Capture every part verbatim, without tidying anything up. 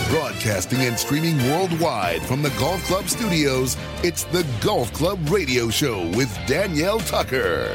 Broadcasting and streaming worldwide from the Golf Club studios, it's the Golf Club Radio Show with Danielle Tucker.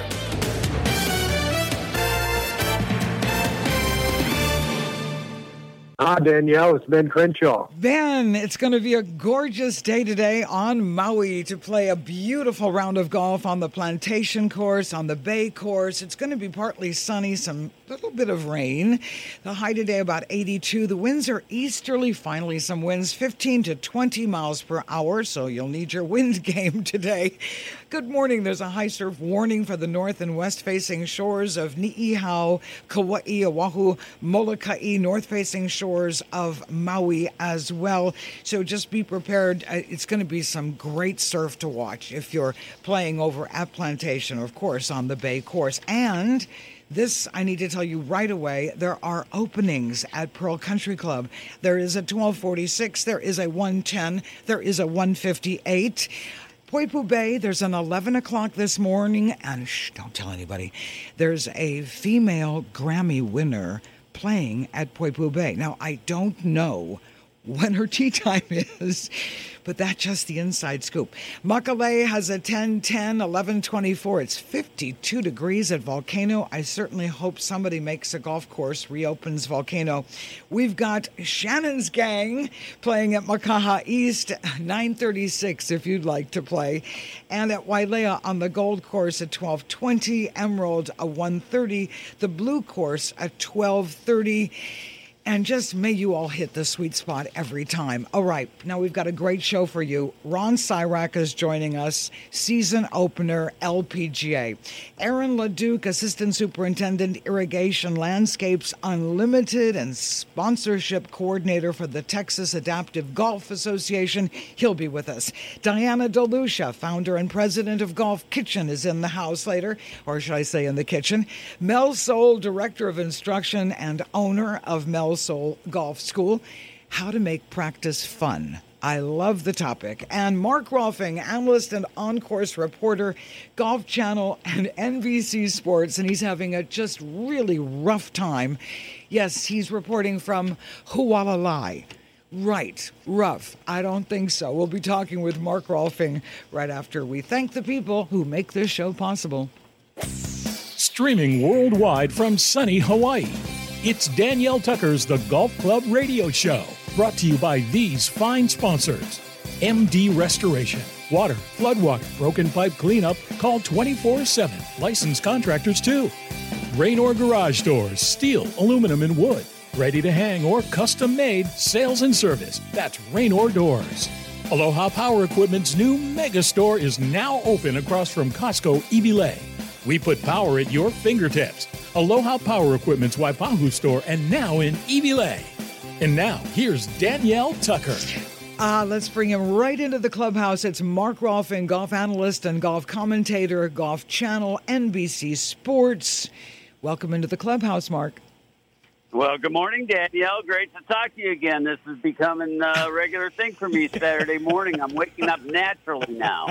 Hi, Danielle. It's Ben Crenshaw. Ben, it's going to be a gorgeous day today on Maui to play a beautiful round of golf on the Plantation course, on the Bay course. It's going to be partly sunny, some little bit of rain. The high today about eighty-two. The winds are easterly, finally some winds, fifteen to twenty miles per hour, so you'll need your wind game today. Good morning. There's a high surf warning for the north and west-facing shores of Niihau, Kauai, Oahu, Molokai, north-facing shores of Maui as well. So just be prepared. It's going to be some great surf to watch if you're playing over at Plantation, of course, on the Bay course. And this, I need to tell you right away, there are openings at Pearl Country Club. There is a twelve forty-six, there is a one ten, there is a one fifty-eight. Poipu Bay, there's an eleven o'clock this morning, and shh, don't tell anybody. There's a female Grammy winner playing at Poipu Bay. Now, I don't know when her tee time is, but that's just the inside scoop. Makalei has a ten ten, eleven twenty-four. It's fifty-two degrees at Volcano. I certainly hope somebody makes a golf course, reopens Volcano. We've got Shannon's Gang playing at Makaha East, nine thirty-six if you'd like to play. And at Wailea on the Gold Course at twelve twenty, Emerald at one thirty, the Blue Course at twelve thirty. And just may you all hit the sweet spot every time. All right, now we've got a great show for you. Ron Cyrac is joining us, season opener, L P G A. Aaron LeDuc, Assistant Superintendent, Irrigation Landscapes Unlimited and Sponsorship Coordinator for the Texas Adaptive Golf Association. He'll be with us. Diana DeLucia, founder and president of Golf Kitchen, is in the house later, or should I say in the kitchen. Mel Soul, Director of Instruction and owner of Mel Soul Golf School, how to make practice fun. I love the topic. And Mark Rolfing, analyst and on-course reporter, Golf Channel and N B C Sports, and he's having a just really rough time. Yes, he's reporting from Hualalai. Right, rough. I don't think so. We'll be talking with Mark Rolfing right after we thank the people who make this show possible. Streaming worldwide from sunny Hawaii. It's Danielle Tucker's The Golf Club Radio Show, brought to you by these fine sponsors. M D Restoration, water, floodwater, broken pipe cleanup, call twenty-four seven. Licensed contractors too. Raynor Garage Doors, steel, aluminum, and wood. Ready to hang or custom made, sales and service. That's Raynor Doors. Aloha Power Equipment's new mega store is now open across from Costco Ibilei. We put power at your fingertips. Aloha Power Equipment's Waipahu store and now in Ibilei. And now, here's Danielle Tucker. Ah, uh, let's bring him right into the clubhouse. It's Mark Rolfing, golf analyst and golf commentator, Golf Channel, N B C Sports. Welcome into the clubhouse, Mark. Well, good morning, Danielle. Great to talk to you again. This is becoming a regular thing for me Saturday morning. I'm waking up naturally now.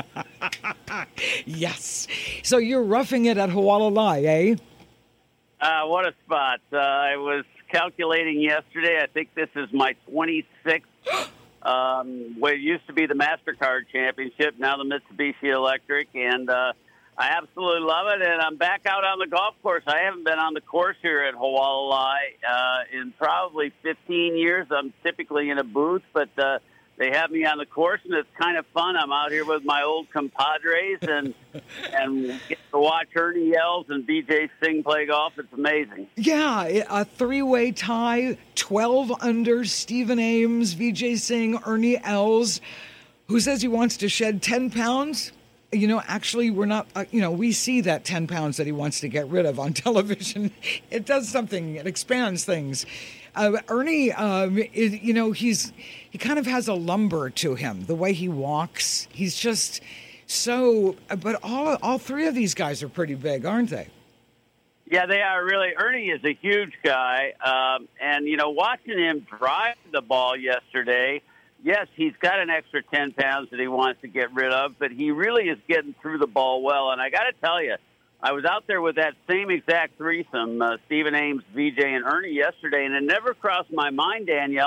Yes. So you're roughing it at Hualalai, eh? Uh, what a spot. Uh, I was calculating yesterday. I think this is my twenty-sixth. um, what used to be the MasterCard Championship, now the Mitsubishi Electric, and uh, I absolutely love it, and I'm back out on the golf course. I haven't been on the course here at Hualalai uh, in probably fifteen years. I'm typically in a booth, but uh, they have me on the course, and it's kind of fun. I'm out here with my old compadres, and and get to watch Ernie Els and V J Singh play golf. It's amazing. Yeah, a three-way tie, twelve under, Stephen Ames, V J Singh, Ernie Els. Who says he wants to shed ten pounds? You know, actually, we're not, uh, you know, we see that ten pounds that he wants to get rid of on television. It does something. It expands things. Uh, Ernie, um, it, you know, he's he kind of has a lumber to him, the way he walks. He's just so, but all all three of these guys are pretty big, aren't they? Yeah, they are really. Ernie is a huge guy. Um, and, you know, watching him drive the ball yesterday, yes, he's got an extra ten pounds that he wants to get rid of, but he really is getting through the ball well. And I got to tell you, I was out there with that same exact threesome, uh, Stephen Ames, V J, and Ernie yesterday, and it never crossed my mind, Danielle,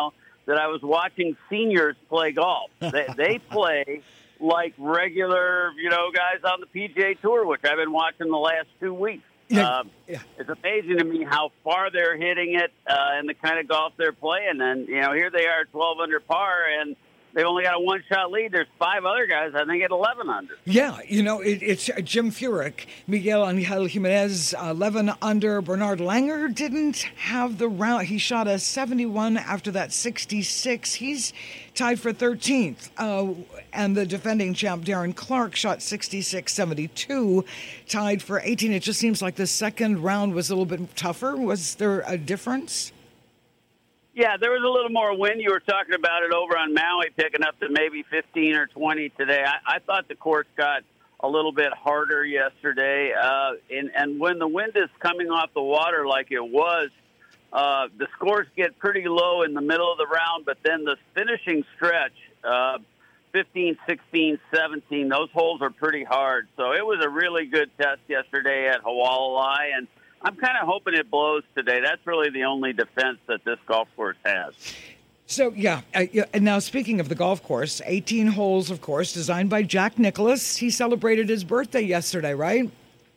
that I was watching seniors play golf. They, they play like regular, you know, guys on the P G A Tour, which I've been watching the last two weeks. Yeah, um, yeah. It's amazing to me how far they're hitting it uh, and the kind of golf they're playing. And, you know, here they are twelve under par, and they only got a one-shot lead. There's five other guys, I think, at eleven under. Yeah, you know, it, it's Jim Furyk, Miguel Angel Jimenez, uh, eleven under. Bernard Langer didn't have the round. He shot a seventy-one after that sixty-six. He's tied for thirteenth. Uh, and the defending champ, Darren Clark, shot sixty-six seventy-two, tied for eighteen. It just seems like the second round was a little bit tougher. Was there a difference? Yeah, there was a little more wind. You were talking about it over on Maui, picking up to maybe fifteen or twenty today. I, I thought the course got a little bit harder yesterday. Uh, and, and when the wind is coming off the water like it was, uh, the scores get pretty low in the middle of the round. But then the finishing stretch, uh, fifteen, sixteen, seventeen, those holes are pretty hard. So it was a really good test yesterday at Hualalai, and I'm kind of hoping it blows today. That's really the only defense that this golf course has. So, yeah, uh, yeah, and now speaking of the golf course, eighteen holes, of course, designed by Jack Nicklaus. He celebrated his birthday yesterday, right?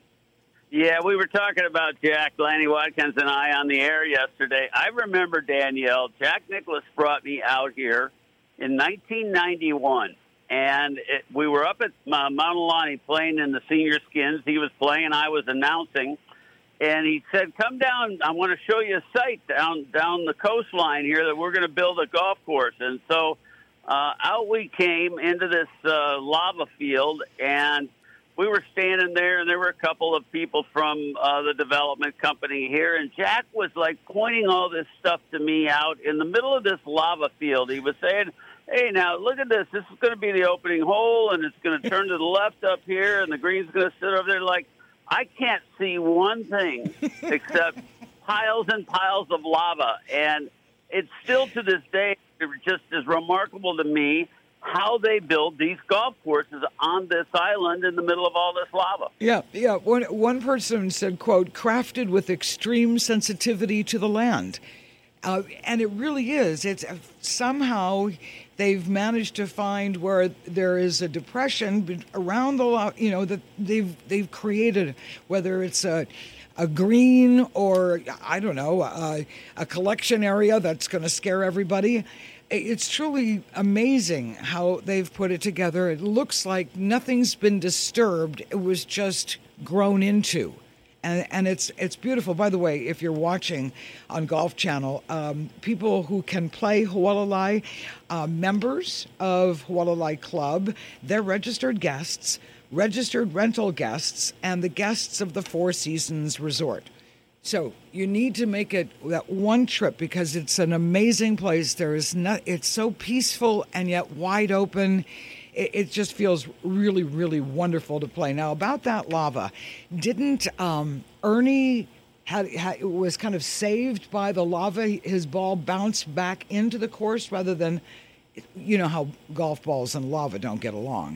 Yeah, we were talking about Jack, Lanny Watkins, and I on the air yesterday. I remember, Danielle, Jack Nicklaus brought me out here in nineteen ninety-one. And it, we were up at uh, Mount Alani playing in the senior skins. He was playing, I was announcing. And he said, come down, I want to show you a site down down the coastline here that we're going to build a golf course. And so uh, out we came into this uh, lava field, and we were standing there, and there were a couple of people from uh, the development company here. And Jack was, like, pointing all this stuff to me out in the middle of this lava field. He was saying, hey, now, look at this. This is going to be the opening hole, and it's going to turn to the left up here, and the green's going to sit over there like – I can't see one thing except piles and piles of lava. And it's still to this day just as remarkable to me how they build these golf courses on this island in the middle of all this lava. Yeah, yeah. One, one person said, quote, crafted with extreme sensitivity to the land. Uh, and it really is. It's uh, somehow they've managed to find where there is a depression around the, you know, that they've they've created, whether it's a a green or I don't know a, a collection area that's going to scare everybody. It's truly amazing how they've put it together. It looks like nothing's been disturbed. It was just grown into. And, and it's it's beautiful. By the way, if you're watching on Golf Channel, um, people who can play Hualalai, uh, members of Hualalai Club, they're registered guests, registered rental guests, and the guests of the Four Seasons Resort. So you need to make it that one trip because it's an amazing place. There is not. It's so peaceful and yet wide open. It just feels really, really wonderful to play. Now, about that lava, didn't um, Ernie had, had was kind of saved by the lava? His ball bounced back into the course rather than, you know, how golf balls and lava don't get along.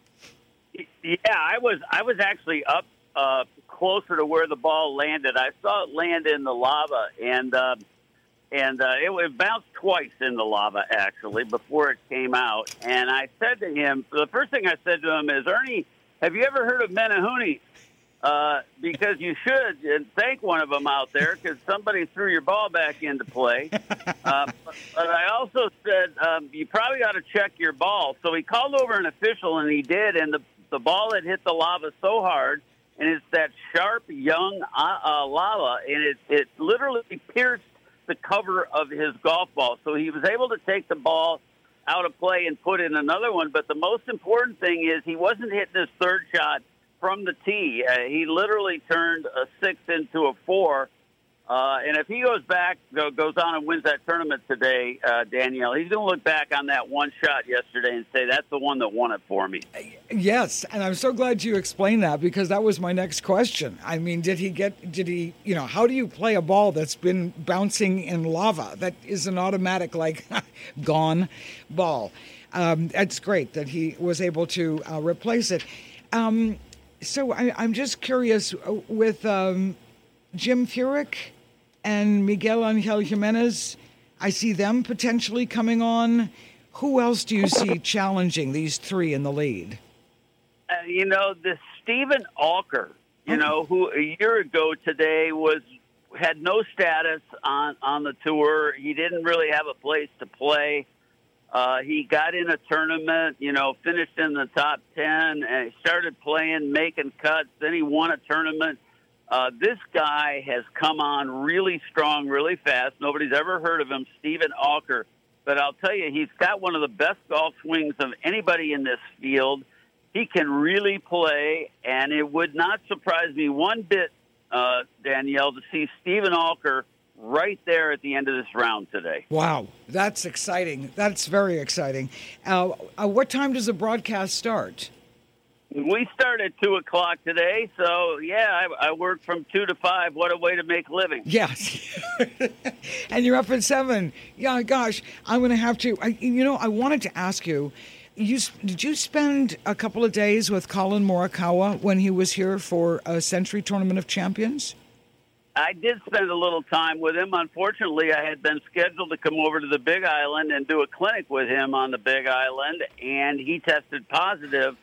Yeah, I was I was actually up uh, closer to where the ball landed. I saw it land in the lava, and uh, and uh, it, it bounced twice in the lava, actually, before it came out. And I said to him, the first thing I said to him is, Ernie, have you ever heard of Menehune? Uh, because you should, and thank one of them out there, because somebody threw your ball back into play. Uh, but, but I also said, um, you probably ought to check your ball. So he called over an official, and he did, and the, the ball had hit the lava so hard, and it's that sharp, young uh, uh, lava, and it, it literally pierced the cover of his golf ball. So he was able to take the ball out of play and put in another one. But the most important thing is he wasn't hitting his third shot from the tee. Uh, he literally turned a six into a four. Uh, and if he goes back, go, goes on and wins that tournament today, uh, Danielle, he's going to look back on that one shot yesterday and say, that's the one that won it for me. Yes, and I'm so glad you explained that because that was my next question. I mean, did he get, did he, you know, how do you play a ball that's been bouncing in lava? That is an automatic, like, gone ball. Um, that's great that he was able to uh, replace it. Um, so I, I'm just curious with um, Jim Furyk and Miguel Angel Jimenez, I see them potentially coming on. Who else do you see challenging these three in the lead? Uh, you know, the Stephen Alker, you know, who a year ago today was had no status on, on the tour. He didn't really have a place to play. Uh, he got in a tournament, you know, finished in the top ten, and he started playing, making cuts. Then he won a tournament. Uh, this guy has come on really strong, really fast. Nobody's ever heard of him, Stephen Alker. But I'll tell you, he's got one of the best golf swings of anybody in this field. He can really play, and it would not surprise me one bit, uh, Danielle, to see Stephen Alker right there at the end of this round today. Wow, that's exciting. That's very exciting. Uh, uh, what time does the broadcast start? We start at two o'clock today, so, yeah, I, I work from two to five. What a way to make a living. Yes. And you're up at seven. Yeah, gosh, I'm going to have to. I, you know, I wanted to ask you, you did you spend a couple of days with Colin Morikawa when he was here for a Century Tournament of Champions? I did spend a little time with him. Unfortunately, I had been scheduled to come over to the Big Island and do a clinic with him on the Big Island, and he tested positive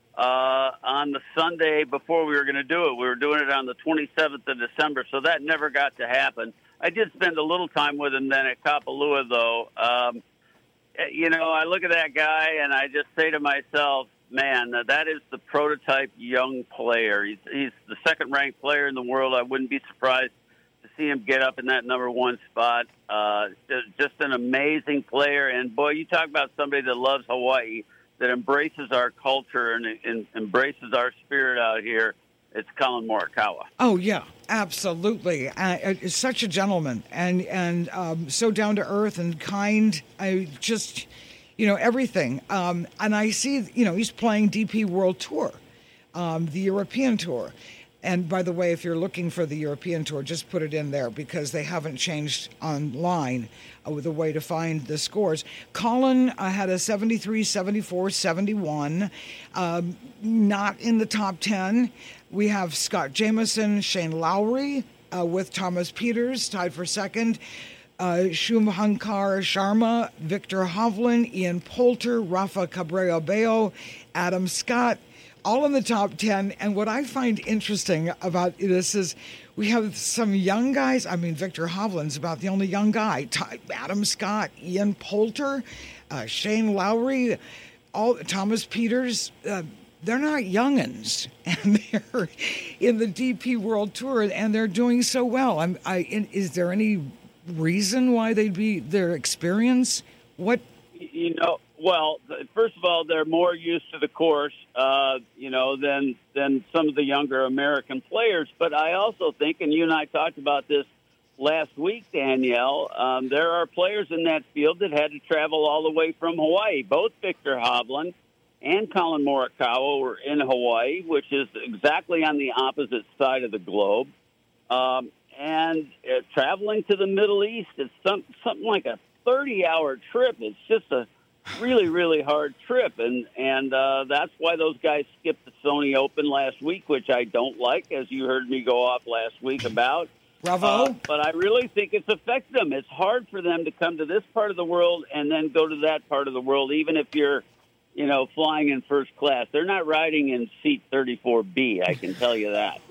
uh, on the Sunday before we were going to do it. We were doing it on the twenty-seventh of December, so that never got to happen. I did spend a little time with him then at Kapalua, though. Um, you know, I look at that guy, and I just say to myself, man, that is the prototype young player. He's, he's the second-ranked player in the world. I wouldn't be surprised to see him get up in that number one spot. Uh, just an amazing player. And, boy, you talk about somebody that loves Hawaii, that embraces our culture and, and embraces our spirit out here. It's Colin Morikawa. Oh, yeah, absolutely. Uh, such a gentleman and, and um, so down to earth and kind. I just... You know, everything. Um, and I see, you know, he's playing D P World Tour, um, the European Tour. And by the way, if you're looking for the European Tour, just put it in there because they haven't changed online uh, with a way to find the scores. Colin uh, had a seventy-three, seventy-four, seventy-one, um, not in the top ten. We have Scott Jamieson, Shane Lowry uh, with Thomas Pieters tied for second. Uh, Shubhankar Sharma, Victor Hovland, Ian Poulter, Rafa Cabrera-Bello, Adam Scott, all in the top ten. And what I find interesting about this is we have some young guys. I mean, Victor Hovland's about the only young guy. Adam Scott, Ian Poulter, uh, Shane Lowry, all Thomas Pieters. Uh, they're not youngins, and they're in the D P World Tour, and they're doing so well. I'm, I, is there any reason why they'd be their experience? What you know? Well, first of all, they're more used to the course, uh, you know, than than some of the younger American players. But I also think, and you and I talked about this last week, Danielle, um, there are players in that field that had to travel all the way from Hawaii. Both Victor Hovland and Colin Morikawa were in Hawaii, which is exactly on the opposite side of the globe. Um, And uh, traveling to the Middle East is some, something like a thirty-hour trip. It's just a really, really hard trip, and and uh, that's why those guys skipped the Sony Open last week, which I don't like, as you heard me go off last week about. Bravo. Uh, but I really think it's affected them. It's hard for them to come to this part of the world and then go to that part of the world, even if you're, you know, flying in first class. They're not riding in seat thirty-four B, I can tell you that.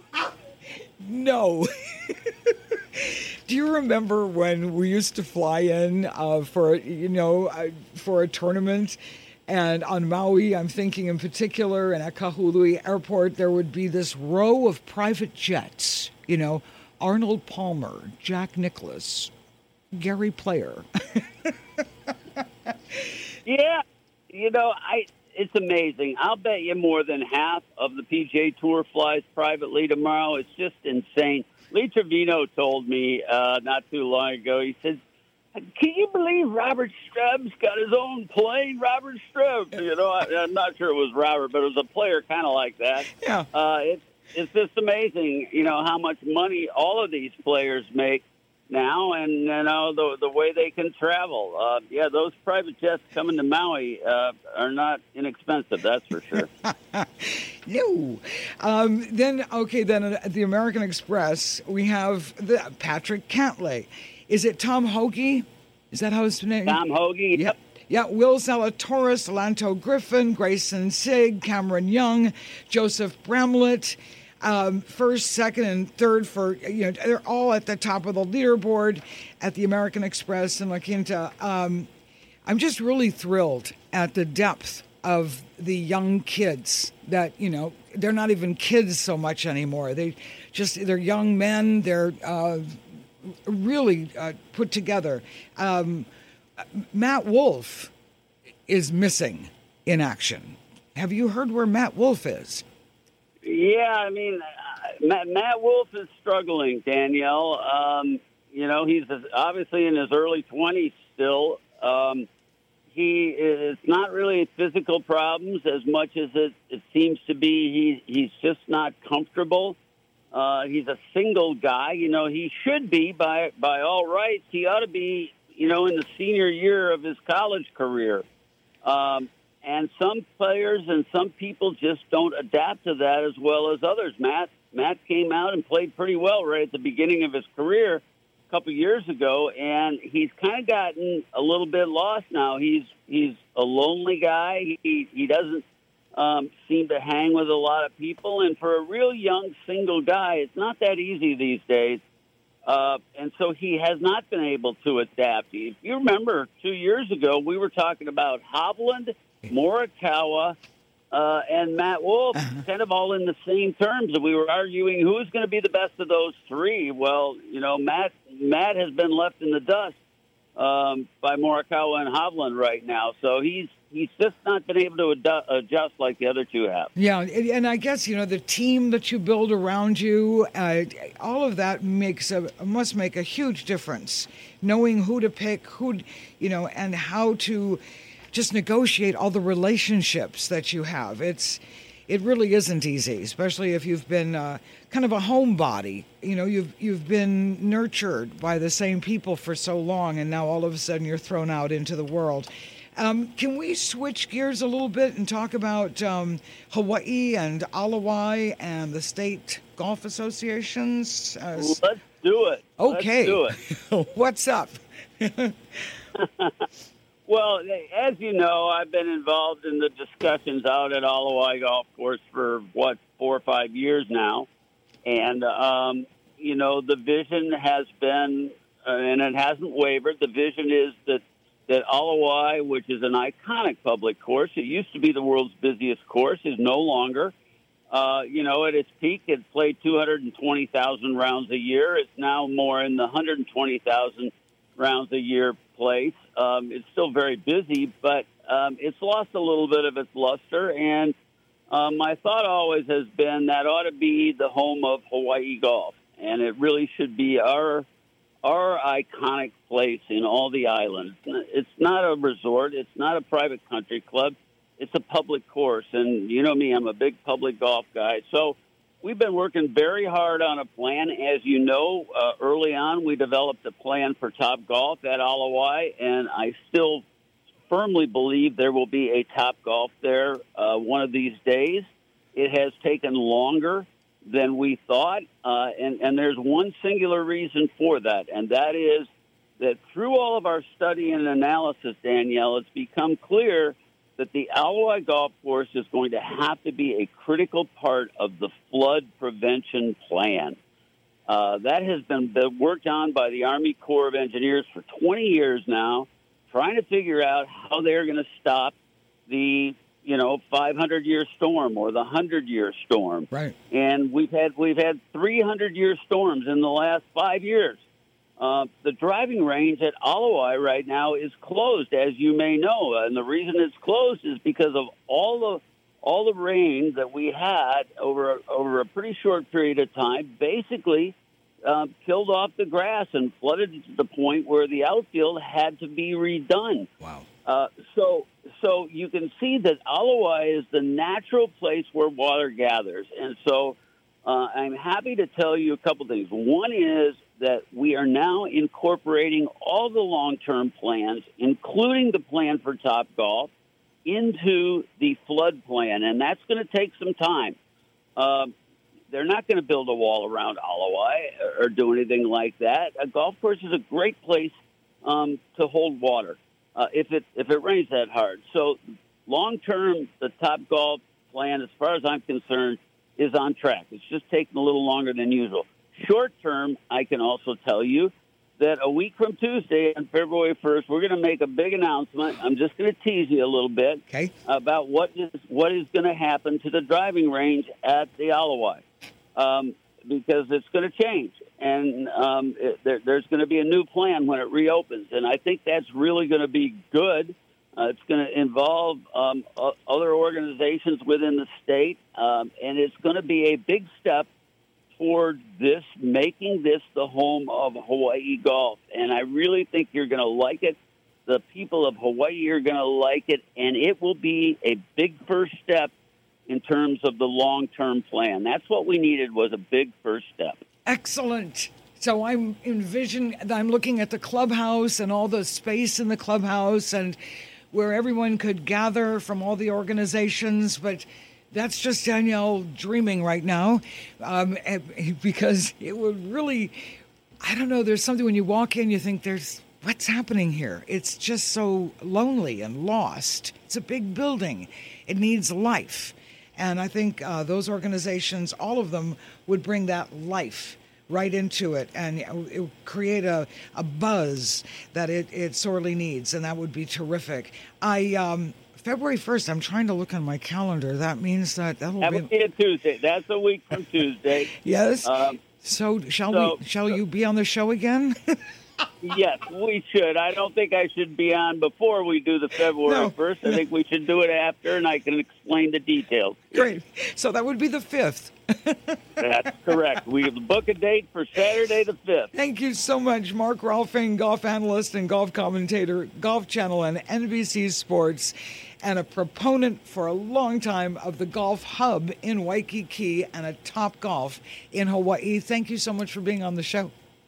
No. Do you remember when we used to fly in uh, for, you know, uh, for a tournament? And on Maui, I'm thinking in particular, and at Kahului Airport, there would be this row of private jets. You know, Arnold Palmer, Jack Nicklaus, Gary Player. Yeah. You know, I... It's amazing. I'll bet you more than half of the P G A Tour flies privately tomorrow. It's just insane. Lee Trevino told me uh, not too long ago, he said, can you believe Robert Stubbs got his own plane? Robert Stubbs. You know, I, I'm not sure it was Robert, but it was a player kind of like that. Yeah. Uh, it's, it's just amazing, you know, how much money all of these players make now, and you know the the way they can travel. Uh, yeah, those private jets coming to Maui uh, are not inexpensive. That's for sure. No. Um, then okay, then at the American Express we have the Patrick Cantlay. Is it Tom Hoge Is that how it's named? Tom Hoagie. Yep. Yeah, Will Zalatoris, Lanto Griffin, Grayson Sigg, Cameron Young, Joseph Bramlett, um, first, second, and third for, you know, they're all at the top of the leaderboard at the American Express in La Quinta. Um, I'm just really thrilled at the depth of the young kids that, you know, they're not even kids so much anymore. They just, they're young men. They're uh, really uh, put together. Um, Matt Wolf is missing in action. Have you heard where Matt Wolf is? Yeah, I mean, uh, Matt, Matt Wolf is struggling, Danielle. Um, you know, he's obviously in his early twenties still. Um, he is not really physical problems as much as it, it seems to be. He, he's just not comfortable. Uh, he's a single guy. You know, he should be, by by all rights, he ought to be, you know, in the senior year of his college career. Um, and some players and some people just don't adapt to that as well as others. Matt Matt came out and played pretty well right at the beginning of his career a couple years ago, and he's kind of gotten a little bit lost now. He's he's a lonely guy. He he doesn't um, seem to hang with a lot of people, and for a real young single guy, it's not that easy these days. Uh, and so he has not been able to adapt. If you remember, two years ago, we were talking about Hovland, Morikawa, uh, and Matt Wolf, uh-huh. kind of all in the same terms. And we were arguing who's going to be the best of those three. Well, you know, Matt Matt has been left in the dust um, by Morikawa and Hovland right now. So he's he's just not been able to ad- adjust like the other two have. Yeah, and I guess, you know, the team that you build around you, uh, all of that makes a must make a huge difference. Knowing who to pick, who, you know, and how to just negotiate all the relationships that you have. It's it really isn't easy, especially if you've been uh, kind of a homebody. You know, you've you've been nurtured by the same people for so long, and now all of a sudden you're thrown out into the world. Um, can we switch gears a little bit and talk about um, Hawaii and Alawai and the state golf associations? Uh, Let's do it. Okay. Let's do it. What's up? Well, as you know, I've been involved in the discussions out at Alawai Golf Course for, what, four or five years now. And, um, you know, the vision has been, uh, and it hasn't wavered, the vision is that that Alawai, which is an iconic public course, it used to be the world's busiest course, is no longer. Uh, you know, at its peak, it played two hundred twenty thousand rounds a year. It's now more in the one hundred twenty thousand rounds a year place. Um, it's still very busy, but um, it's lost a little bit of its luster. And um, my thought always has been that ought to be the home of Hawaii golf, and it really should be our our iconic place in all the islands. It's not a resort. It's not a private country club. It's a public course. And you know me, I'm a big public golf guy. So we've been working very hard on a plan. As you know, uh, early on, we developed a plan for Top Golf at Alawai, and I still firmly believe there will be a Top Golf there uh, one of these days. It has taken longer than we thought, uh, and, and there's one singular reason for that, and that is that through all of our study and analysis, Danielle, it's become clear that the Alawai Golf Course is going to have to be a critical part of the flood prevention plan. Uh, that has been worked on by the Army Corps of Engineers for twenty years now, trying to figure out how they're going to stop the you know, five hundred year storm or the one hundred year storm. Right. And we've had we've had three hundred year storms in the last five years. Uh, the driving range at Alawai right now is closed, as you may know. And the reason it's closed is because of all the all the rain that we had over, over a pretty short period of time, basically uh, killed off the grass and flooded it to the point where the outfield had to be redone. Wow. Uh, so so you can see that Alawai is the natural place where water gathers. And so uh, I'm happy to tell you a couple things. One is that we are now incorporating all the long-term plans, including the plan for Top Golf, into the flood plan, and that's going to take some time. Uh, they're not going to build a wall around Alawai or do anything like that. A golf course is a great place um, to hold water uh, if it if it rains that hard. So long term, the Top Golf plan, as far as I'm concerned, is on track. It's just taking a little longer than usual. Short term, I can also tell you that a week from Tuesday, on February first, we're going to make a big announcement. I'm just going to tease you a little bit okay. about what is what is going to happen to the driving range at the Alawai, um, because it's going to change, and um, it, there, there's going to be a new plan when it reopens, and I think that's really going to be good. Uh, it's going to involve um, uh, other organizations within the state, um, and it's going to be a big step toward this, making this the home of Hawaii golf. And I really think you're going to like it. The people of Hawaii are going to like it, and it will be a big first step in terms of the long-term plan. That's what we needed, was a big first step. Excellent. So I'm envisioning, I'm looking at the clubhouse and all the space in the clubhouse and where everyone could gather from all the organizations, but that's just Danielle dreaming right now, um, because it would really, I don't know, there's something when you walk in, you think there's, what's happening here? It's just so lonely and lost. It's a big building. It needs life. And I think uh, those organizations, all of them, would bring that life right into it, and it would create a, a buzz that it, it sorely needs, and that would be terrific. I um, February first, I'm trying to look on my calendar. That means that that'll that be... would be a Tuesday. That's a week from Tuesday. Yes. Um, so shall so, we? Shall so, you be on the show again? Yes, we should. I don't think I should be on before we do the February no. first. I think we should do it after, and I can explain the details. Great. So that would be the fifth. That's correct. We book a date for Saturday the fifth. Thank you so much, Mark Rolfing, golf analyst and golf commentator, Golf Channel and N B C Sports, and a proponent for a long time of the Golf Hub in Waikiki and a Top Golf in Hawaii. Thank you so much for being on the show.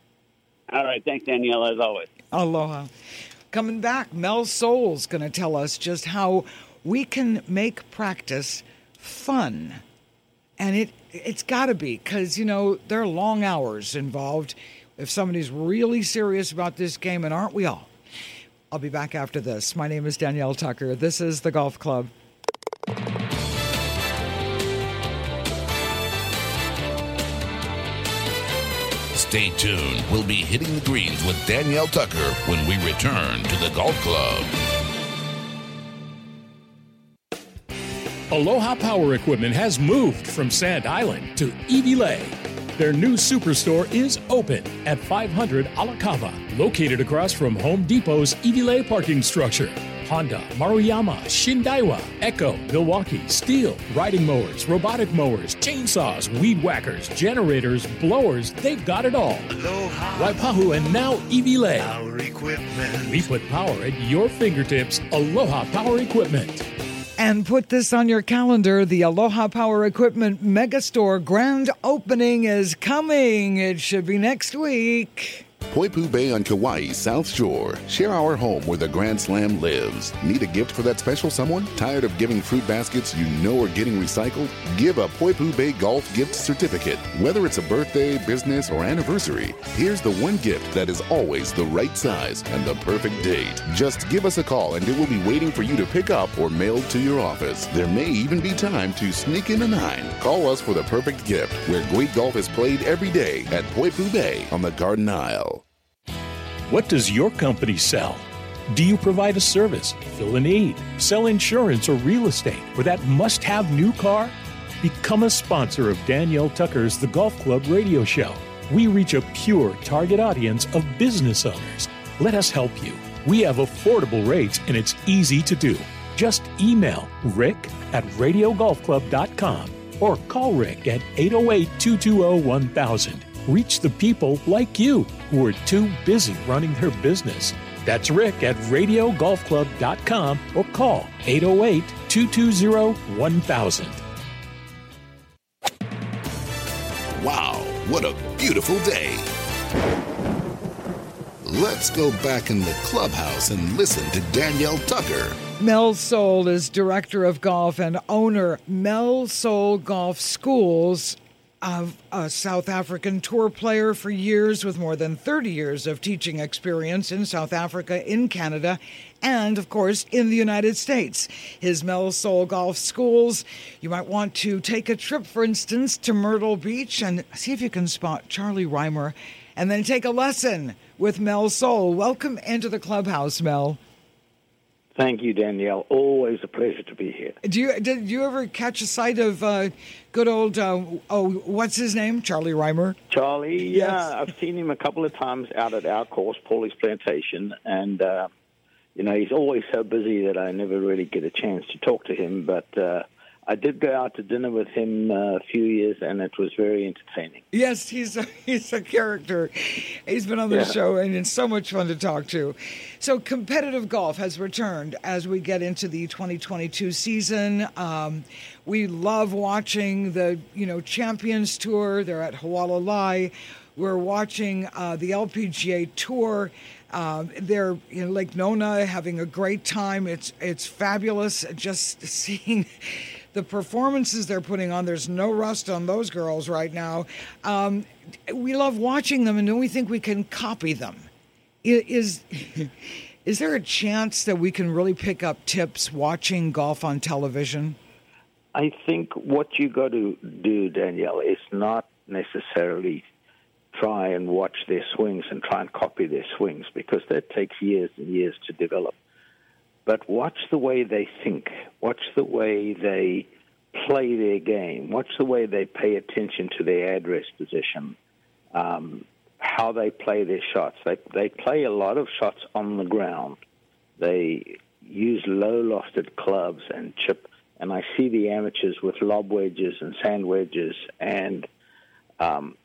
All right. Thanks, Danielle, as always. Aloha. Coming back, Mel Soul's going to tell us just how we can make practice fun. And it, it's got to be, because, you know, there are long hours involved if somebody's really serious about this game, and aren't we all? I'll be back after this. My name is Danielle Tucker. This is The Golf Club. Stay tuned. We'll be hitting the greens with Danielle Tucker when we return to the Golf Club. Aloha Power Equipment has moved from Sand Island to Iwilei. Their new superstore is open at five hundred Alakava, located across from Home Depot's Iwilei parking structure. Honda, Maruyama, Shindaiwa, Echo, Milwaukee, Steel, riding mowers, robotic mowers, chainsaws, weed whackers, generators, blowers, they've got it all. Aloha. Waipahu and now Iwilei. Power Equipment. We put power at your fingertips. Aloha Power Equipment. And put this on your calendar. The Aloha Power Equipment Megastore grand opening is coming. It should be next week. Poipu Bay on Kauai's South Shore. Share our home where the Grand Slam lives. Need a gift for that special someone? Tired of giving fruit baskets you know are getting recycled? Give a Poipu Bay Golf gift certificate. Whether it's a birthday, business, or anniversary, here's the one gift that is always the right size and the perfect date. Just give us a call and it will be waiting for you to pick up or mailed to your office. There may even be time to sneak in a nine. Call us for the perfect gift, where great golf is played every day at Poipu Bay on the Garden Isle. What does your company sell? Do you provide a service, fill a need, sell insurance or real estate, or that must-have new car? Become a sponsor of Danielle Tucker's The Golf Club radio show. We reach a pure target audience of business owners. Let us help you. We have affordable rates and it's easy to do. Just email rick at radio golf club dot com or call Rick at eight oh eight, two two zero, one thousand. Reach the people like you who are too busy running their business. That's Rick at radio golf club dot com or call eight oh eight, two two zero, one thousand. Wow, what a beautiful day. Let's go back in the clubhouse and listen to Danielle Tucker. Mel Soul is director of golf and owner Mel Soul Golf Schools. uh, a South African tour player for years with more than thirty years of teaching experience in South Africa, in Canada, and, of course, in the United States. His Mel Sol Golf Schools. You might want to take a trip, for instance, to Myrtle Beach and see if you can spot Charlie Reimer and then take a lesson with Mel Sol. Welcome into the clubhouse, Mel. Thank you, Danielle. Always a pleasure to be here. Do you did you ever catch a sight of uh, good old uh, oh what's his name, Charlie Reimer? Charlie, Yes. yeah, I've seen him a couple of times out at our course, Paulie's Plantation, and uh, you know he's always so busy that I never really get a chance to talk to him. But uh, I did go out to dinner with him uh, a few years, and it was very entertaining. Yes, he's a, he's a character. He's been on the Yeah. show, and it's so much fun to talk to. So competitive golf has returned as we get into the twenty twenty-two season. Um, we love watching the, you know, Champions Tour. They're at Hualalai. We're watching uh, the L P G A Tour. Um, they're in Lake Nona having a great time. It's it's fabulous just seeing the performances they're putting on. There's no rust on those girls right now. Um, we love watching them, and then we think we can copy them. I- Is is there a chance that we can really pick up tips watching golf on television? I think what you got to do, Danielle, is not necessarily try and watch their swings and try and copy their swings, because that takes years and years to develop. But watch the way they think. Watch the way they play their game. Watch the way they pay attention to their address position, um, how they play their shots. They they play a lot of shots on the ground. They use low-lofted clubs and chip. And I see the amateurs with lob wedges and sand wedges, and um,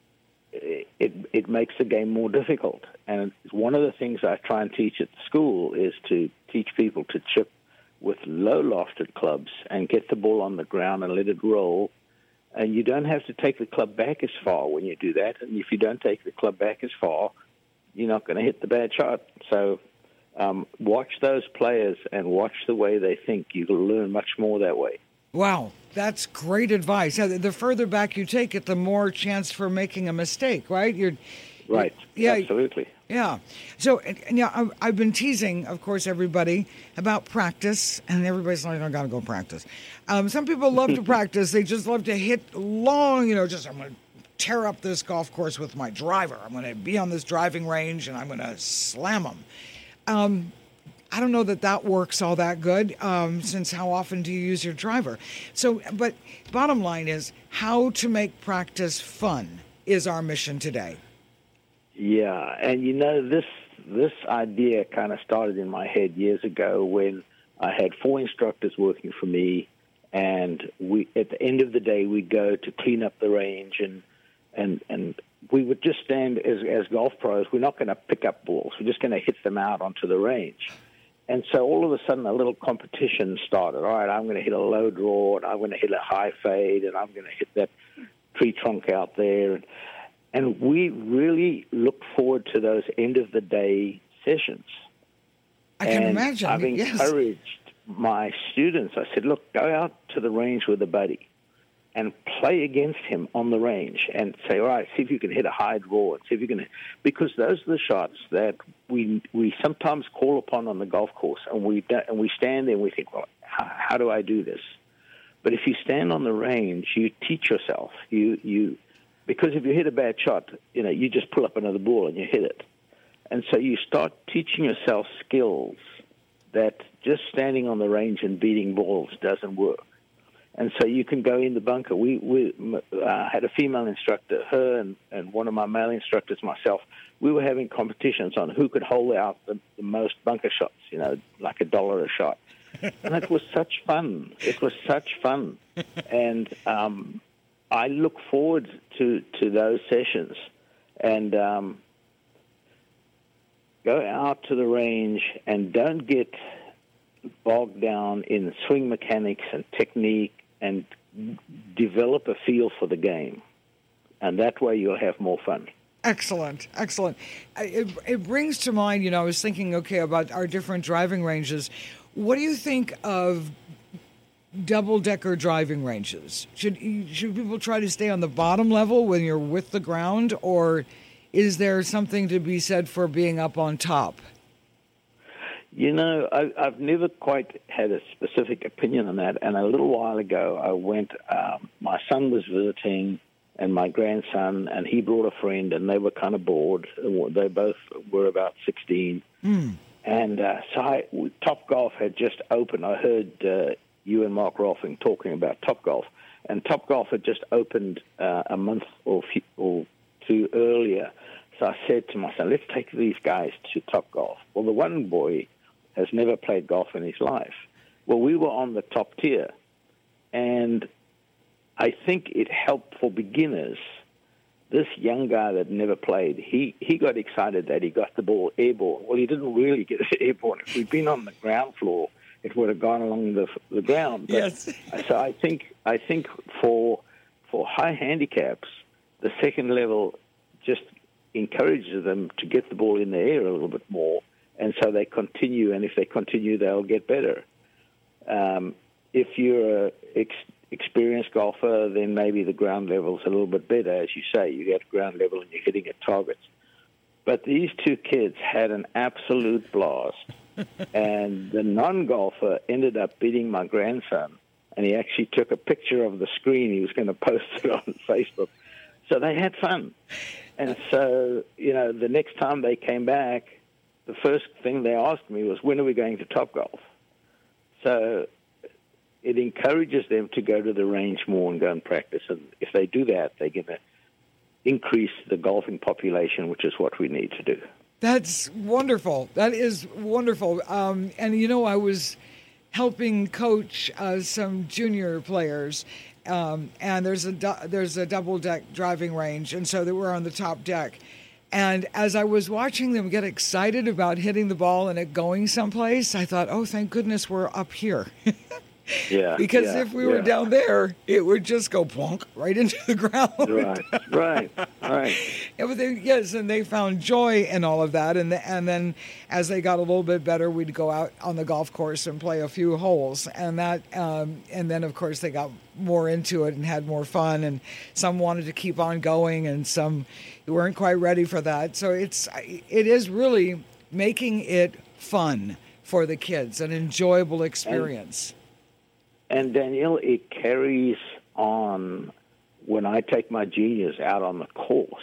it it makes the game more difficult. And one of the things I try and teach at the school is to teach people to chip with low-lofted clubs and get the ball on the ground and let it roll. And you don't have to take the club back as far when you do that. And if you don't take the club back as far, you're not going to hit the bad shot. So um, watch those players and watch the way they think. You'll learn much more that way. Wow, that's great advice. Yeah, The further back you take it, the more chance for making a mistake, right? You're Right. Yeah. Absolutely. Yeah. So, and, and yeah, I, I've been teasing, of course, everybody about practice, and everybody's like, I got to go practice. Um, some people love to practice. They just love to hit long, you know, just I'm going to tear up this golf course with my driver. I'm going to be on this driving range, and I'm going to slam them. Um, I don't know that that works all that good, um, since how often do you use your driver? So, but bottom line is how to make practice fun is our mission today. Yeah, and you know, this this idea kind of started in my head years ago when I had four instructors working for me, and we at the end of the day we'd go to clean up the range, and and and we would just stand as as golf pros. We're not going to pick up balls. We're just going to hit them out onto the range. And so all of a sudden a little competition started. All right, I'm going to hit a low draw, and I'm going to hit a high fade, and I'm going to hit that tree trunk out there. And we really look forward to those end-of-the-day sessions. I can and imagine. I've Yes. encouraged my students. I said, look, go out to the range with a buddy and play against him on the range and say, all right, see if you can hit a high draw. And see if you can, because those are the shots that we we sometimes call upon on the golf course, and we don't, and we stand there and we think, well, how, how do I do this? But if you stand on the range, you teach yourself. You you because if you hit a bad shot, you know, you just pull up another ball and you hit it. And so you start teaching yourself skills that just standing on the range and beating balls doesn't work. And so you can go in the bunker. We, we uh, had a female instructor, her and, and one of my male instructors, myself. We were having competitions on who could hold out the, the most bunker shots, you know, like a dollar a shot. And it was such fun. It was such fun. And um, I look forward to, to those sessions. And um, go out to the range and don't get bogged down in swing mechanics and technique, and develop a feel for the game. And that way you'll have more fun. Excellent, excellent. It, it brings to mind, you know, I was thinking, okay, about our different driving ranges. What do you think of double-decker driving ranges? Should should people try to stay on the bottom level when you're with the ground, or is there something to be said for being up on top? You know, I, I've never quite had a specific opinion on that. And a little while ago, I went, um, my son was visiting and my grandson, and he brought a friend, and they were kind of bored. They both were about sixteen. Mm. And uh, so I, Top Golf had just opened. I heard uh, you and Mark Rolfing talking about Top Golf. And Top Golf had just opened uh, a month or, few, or two earlier. So I said to my son, let's take these guys to Top Golf. Well, the one boy has never played golf in his life. Well, we were on the top tier, and I think it helped for beginners. This young guy that never played, he, he got excited that he got the ball airborne. Well, he didn't really get it airborne. If we'd been on the ground floor, it would have gone along the the ground. But, yes. So I think I think for for high handicaps, the second level just encourages them to get the ball in the air a little bit more. And so they continue, and if they continue, they'll get better. Um, if you're an ex- experienced golfer, then maybe the ground level's a little bit better. As you say, you get ground level and you're hitting at targets. But these two kids had an absolute blast, and the non-golfer ended up beating my grandson, and he actually took a picture of the screen. He was going to post it on Facebook. So they had fun. And so, you know, the next time they came back, the first thing they asked me was, when are we going to Top Golf? So it encourages them to go to the range more and go and practice. And if they do that, they're going to increase the golfing population, which is what we need to do. That's wonderful. That is wonderful. Um, and, you know, I was helping coach uh, some junior players, um, and there's a, du- there's a double-deck driving range, and so they were on the top deck. And as I was watching them get excited about hitting the ball and it going someplace, I thought, oh, thank goodness we're up here. Yeah. Because yeah, if we yeah. were down there, it would just go plonk right into the ground. Right, right, right. Yeah, but they, yes, and they found joy in all of that. And, the, and then as they got a little bit better, we'd go out on the golf course and play a few holes. And that, um, and then, of course, they got more into it and had more fun. And some wanted to keep on going, and some weren't quite ready for that. So it's it is really making it fun for the kids, an enjoyable experience. And, and Danielle, it carries on when I take my juniors out on the course.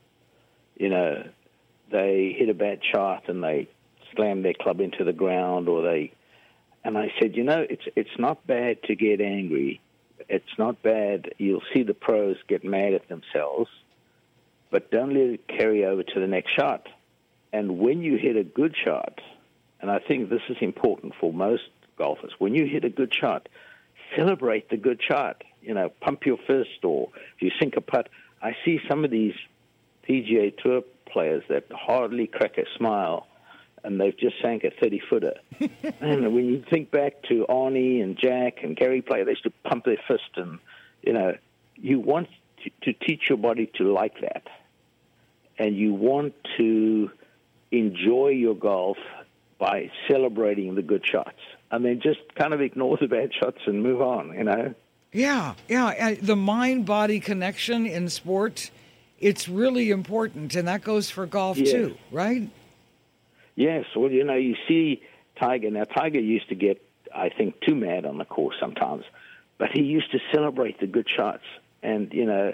You know, they hit a bad shot and they slam their club into the ground, or they. And I said, you know, it's it's not bad to get angry. It's not bad. You'll see the pros get mad at themselves, but don't let it carry over to the next shot. And when you hit a good shot, and I think this is important for most golfers, when you hit a good shot, celebrate the good shot. You know, pump your fist, or if you sink a putt. I see some of these P G A Tour players that hardly crack a smile, and they've just sank a thirty-footer. And when you think back to Arnie and Jack and Gary Player, they used to pump their fist, and, you know, you want to, to teach your body to like that. And you want to enjoy your golf by celebrating the good shots. And then just kind of ignore the bad shots and move on, you know? Yeah, yeah. The mind-body connection in sport, it's really important, and that goes for golf yes. too, right? Yes. Well, you know, you see Tiger. Now, Tiger used to get, I think, too mad on the course sometimes, but he used to celebrate the good shots. And, you know,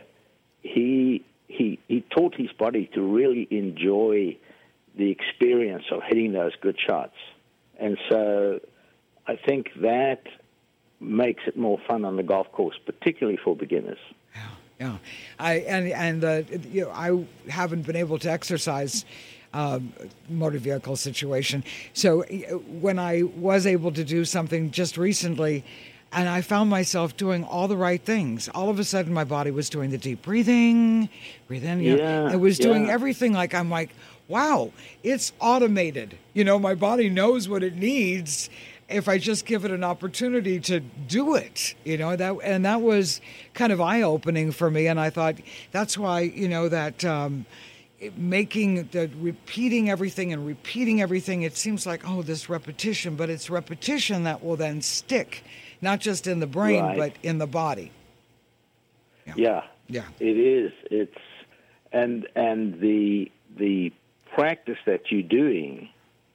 he he he taught his body to really enjoy the experience of hitting those good shots. And so I think that makes it more fun on the golf course, particularly for beginners. Yeah, yeah. I and and uh, you know, I haven't been able to exercise uh, motor vehicle situation. So when I was able to do something just recently, and I found myself doing all the right things, all of a sudden my body was doing the deep breathing, breathe in. You yeah, know, it was doing yeah. everything. Like I'm like, wow, it's automated. You know, my body knows what it needs if I just give it an opportunity to do it, you know, that, and that was kind of eye-opening for me. And I thought that's why, you know, that um, making the repeating everything and repeating everything, it seems like, oh, this repetition, but it's repetition that will then stick. not just in the brain, Right. but in the body. Yeah. Yeah. It is. It's and and the the practice that you're doing,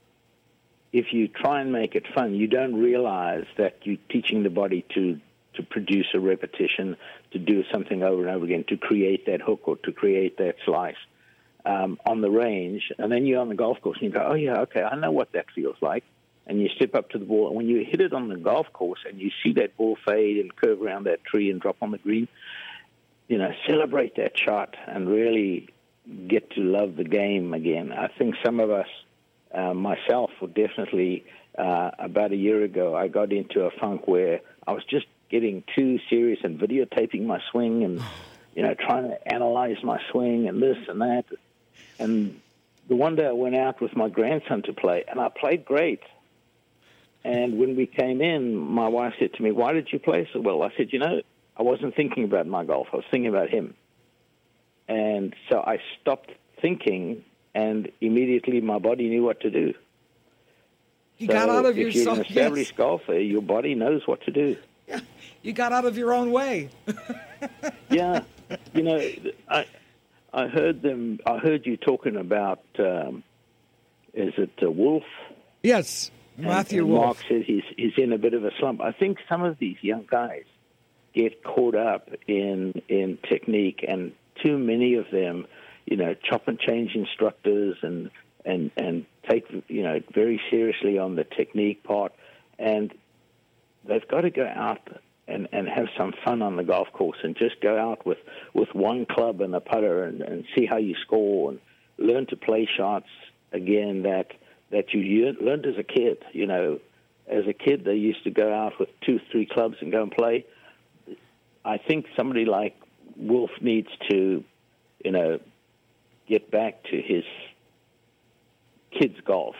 if you try and make it fun, you don't realize that you're teaching the body to to produce a repetition, to do something over and over again, to create that hook or to create that slice um, on the range. And then you're on the golf course and you go, oh, yeah, okay, I know what that feels like. And you step up to the ball. And when you hit it on the golf course and you see that ball fade and curve around that tree and drop on the green, you know, celebrate that shot and really get to love the game again. I think some of us, uh, myself, were definitely, uh, about a year ago, I got into a funk where I was just getting too serious and videotaping my swing and, you know, trying to analyze my swing and this and that. And the one day I went out with my grandson to play, and I played great. And when we came in, my wife said to me, why did you play so well? I said, you know, I wasn't thinking about my golf. I was thinking about him. And so I stopped thinking, and immediately my body knew what to do. You so got out of if yourself. you're an established Yes. golfer, your body knows what to do. Yeah. You got out of your own way. Yeah. You know, I I heard them. I heard you talking about, um, is it uh, Wolf? Yes, Matthew and, and Wolf. Mark says he's, he's in a bit of a slump. I think some of these young guys get caught up in in technique, and too many of them, you know, chop and change instructors and and and take, you know, very seriously on the technique part, and they've got to go out and, and have some fun on the golf course and just go out with, with one club and a putter and, and see how you score and learn to play shots again that that you learned as a kid. You know, as a kid they used to go out with two, three clubs and go and play. I think somebody like Wolf needs to, you know, get back to his kids' golf.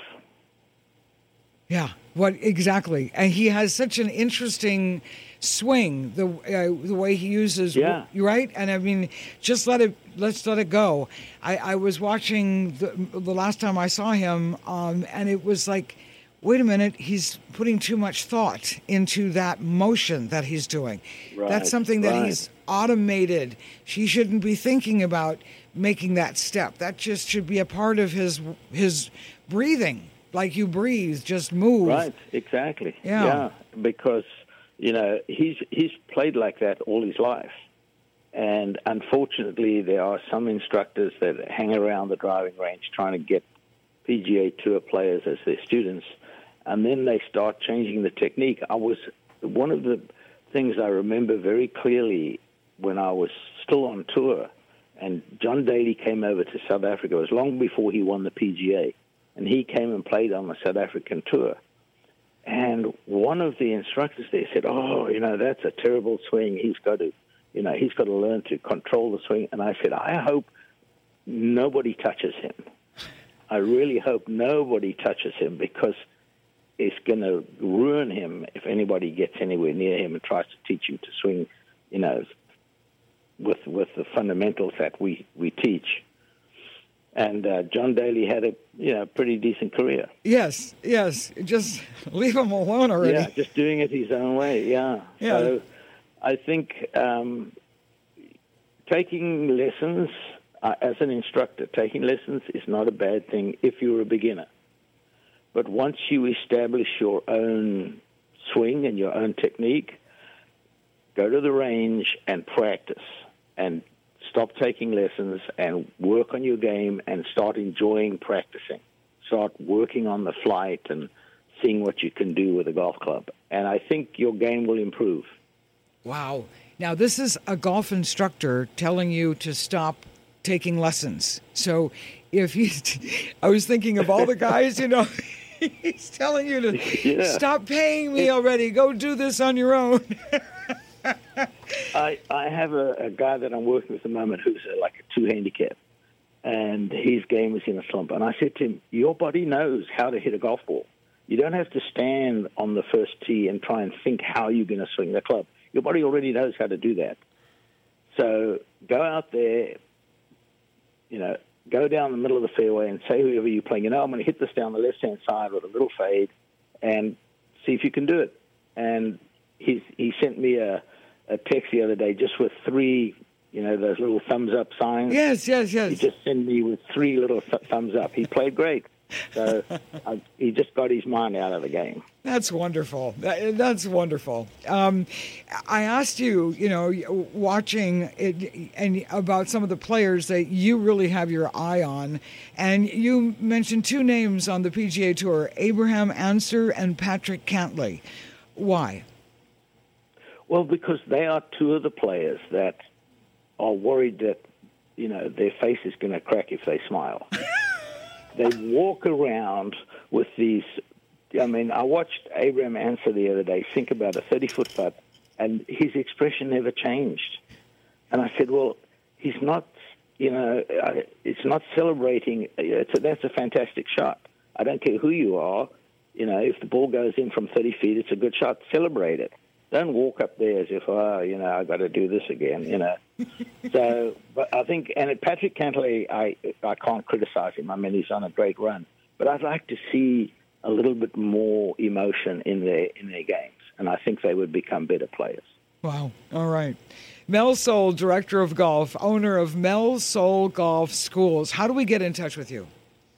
Yeah, what exactly? And he has such an interesting swing, the uh, the way he uses. Yeah. You're right. And I mean, just let it. Let's let it go. I, I was watching the, the last time I saw him, um, and it was like, wait a minute, he's putting too much thought into that motion that he's doing. Right, That's something that right. he's automated. He shouldn't be thinking about making that step. That just should be a part of his his breathing. Like you breathe, just move. Right, exactly. Yeah. Yeah, because, you know, he's he's played like that all his life. And unfortunately, there are some instructors that hang around the driving range trying to get P G A Tour players as their students, and then they start changing the technique. I was one of the things I remember very clearly when I was still on tour, and John Daly came over to South Africa. It was long before he won the P G A. And he came and played on the South African tour. And one of the instructors there said, oh, you know, that's a terrible swing. He's got to, you know, he's got to learn to control the swing. And I said, I hope nobody touches him. I really hope nobody touches him, because it's going to ruin him if anybody gets anywhere near him and tries to teach him to swing, you know, with with the fundamentals that we, we teach. And uh, John Daly had a you know pretty decent career. Yes, yes. Just leave him alone already. Yeah, just doing it his own way. Yeah. Yeah. So I think um, taking lessons uh, as an instructor, taking lessons is not a bad thing if you're a beginner. But once you establish your own swing and your own technique, go to the range and practice and stop taking lessons and work on your game and start enjoying practicing. Start working on the flight and seeing what you can do with a golf club. And I think your game will improve. Wow. Now, this is a golf instructor telling you to stop taking lessons. So if you, I was thinking of all the guys, you know, he's telling you to Yeah. stop paying me already. Go do this on your own. I, I have a, a guy that I'm working with at the moment who's a, like a two handicap, and his game is in a slump. And I said to him, your body knows how to hit a golf ball. You don't have to stand on the first tee and try and think how you're going to swing the club. Your body already knows how to do that. So go out there, you know, go down the middle of the fairway and say whoever you're playing, you know, I'm going to hit this down the left-hand side with a little fade and see if you can do it. And he's, he sent me a, a text the other day just with three, you know, those little thumbs up signs. Yes, yes, yes. He just sent me with three little th- thumbs up. He played great. So I, he just got his mind out of the game. That's wonderful. That, that's wonderful. Um, I asked you, you know, watching it and about some of the players that you really have your eye on, and you mentioned two names on the P G A Tour: Abraham Ancer and Patrick Cantlay. Why? Well, because they are two of the players that are worried that, you know, their face is going to crack if they smile. They walk around with these. I mean, I watched Abraham Ancer the other day sink about a thirty-foot putt, and his expression never changed. And I said, well, he's not, you know, it's not celebrating. It's a, that's a fantastic shot. I don't care who you are. You know, if the ball goes in from thirty feet, it's a good shot. Celebrate it. Don't walk up there as if, oh, you know, I got to do this again, you know. So, but I think, and Patrick Cantlay, I I can't criticize him. I mean, he's on a great run. But I'd like to see a little bit more emotion in their in their games, and I think they would become better players. Wow. All right. Mel Soul, Director of Golf, owner of Mel Soul Golf Schools. How do we get in touch with you?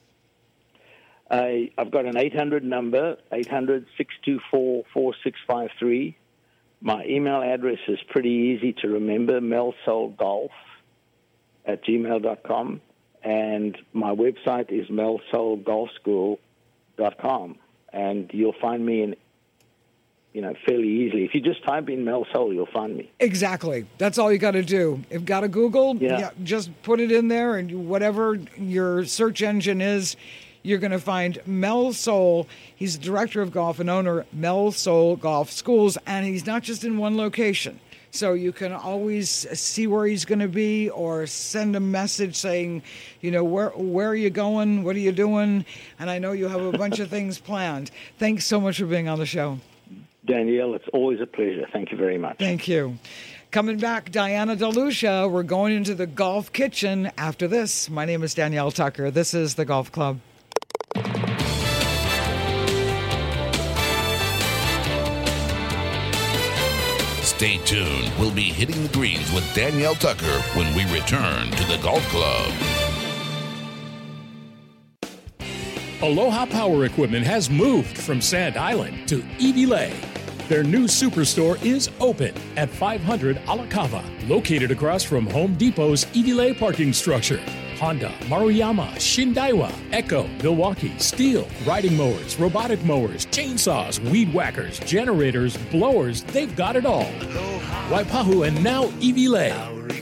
Uh, I've got an eight hundred number, eight hundred, six two four, four six five three. My email address is pretty easy to remember, melsoulgolf at gmail dot com. And my website is mel soul golf school dot com. And you'll find me in, you know, fairly easily. If you just type in Mel Soul, you'll find me. Exactly. That's all you got to do. If you've got a Google, yeah. Yeah, just put it in there, and whatever your search engine is, you're going to find Mel Soul. He's the director of golf and owner of Mel Soul Golf Schools, and he's not just in one location. So you can always see where he's going to be, or send a message saying, you know, where where are you going? What are you doing? And I know you have a bunch of things planned. Thanks so much for being on the show. Danielle, it's always a pleasure. Thank you very much. Thank you. Coming back, Diana DeLucia. We're going into the golf kitchen after this. My name is Danielle Tucker. This is The Golf Club. Stay tuned. We'll be hitting the greens with Danielle Tucker when we return to the Golf Club. Aloha Power Equipment has moved from Sand Island to Iwilei. Their new superstore is open at five hundred Alakava, located across from Home Depot's Iwilei parking structure. Honda, Maruyama, Shindaiwa, Echo, Milwaukee, Steel, riding mowers, robotic mowers, chainsaws, weed whackers, generators, blowers, they've got it all. Waipahu and now Iwilei.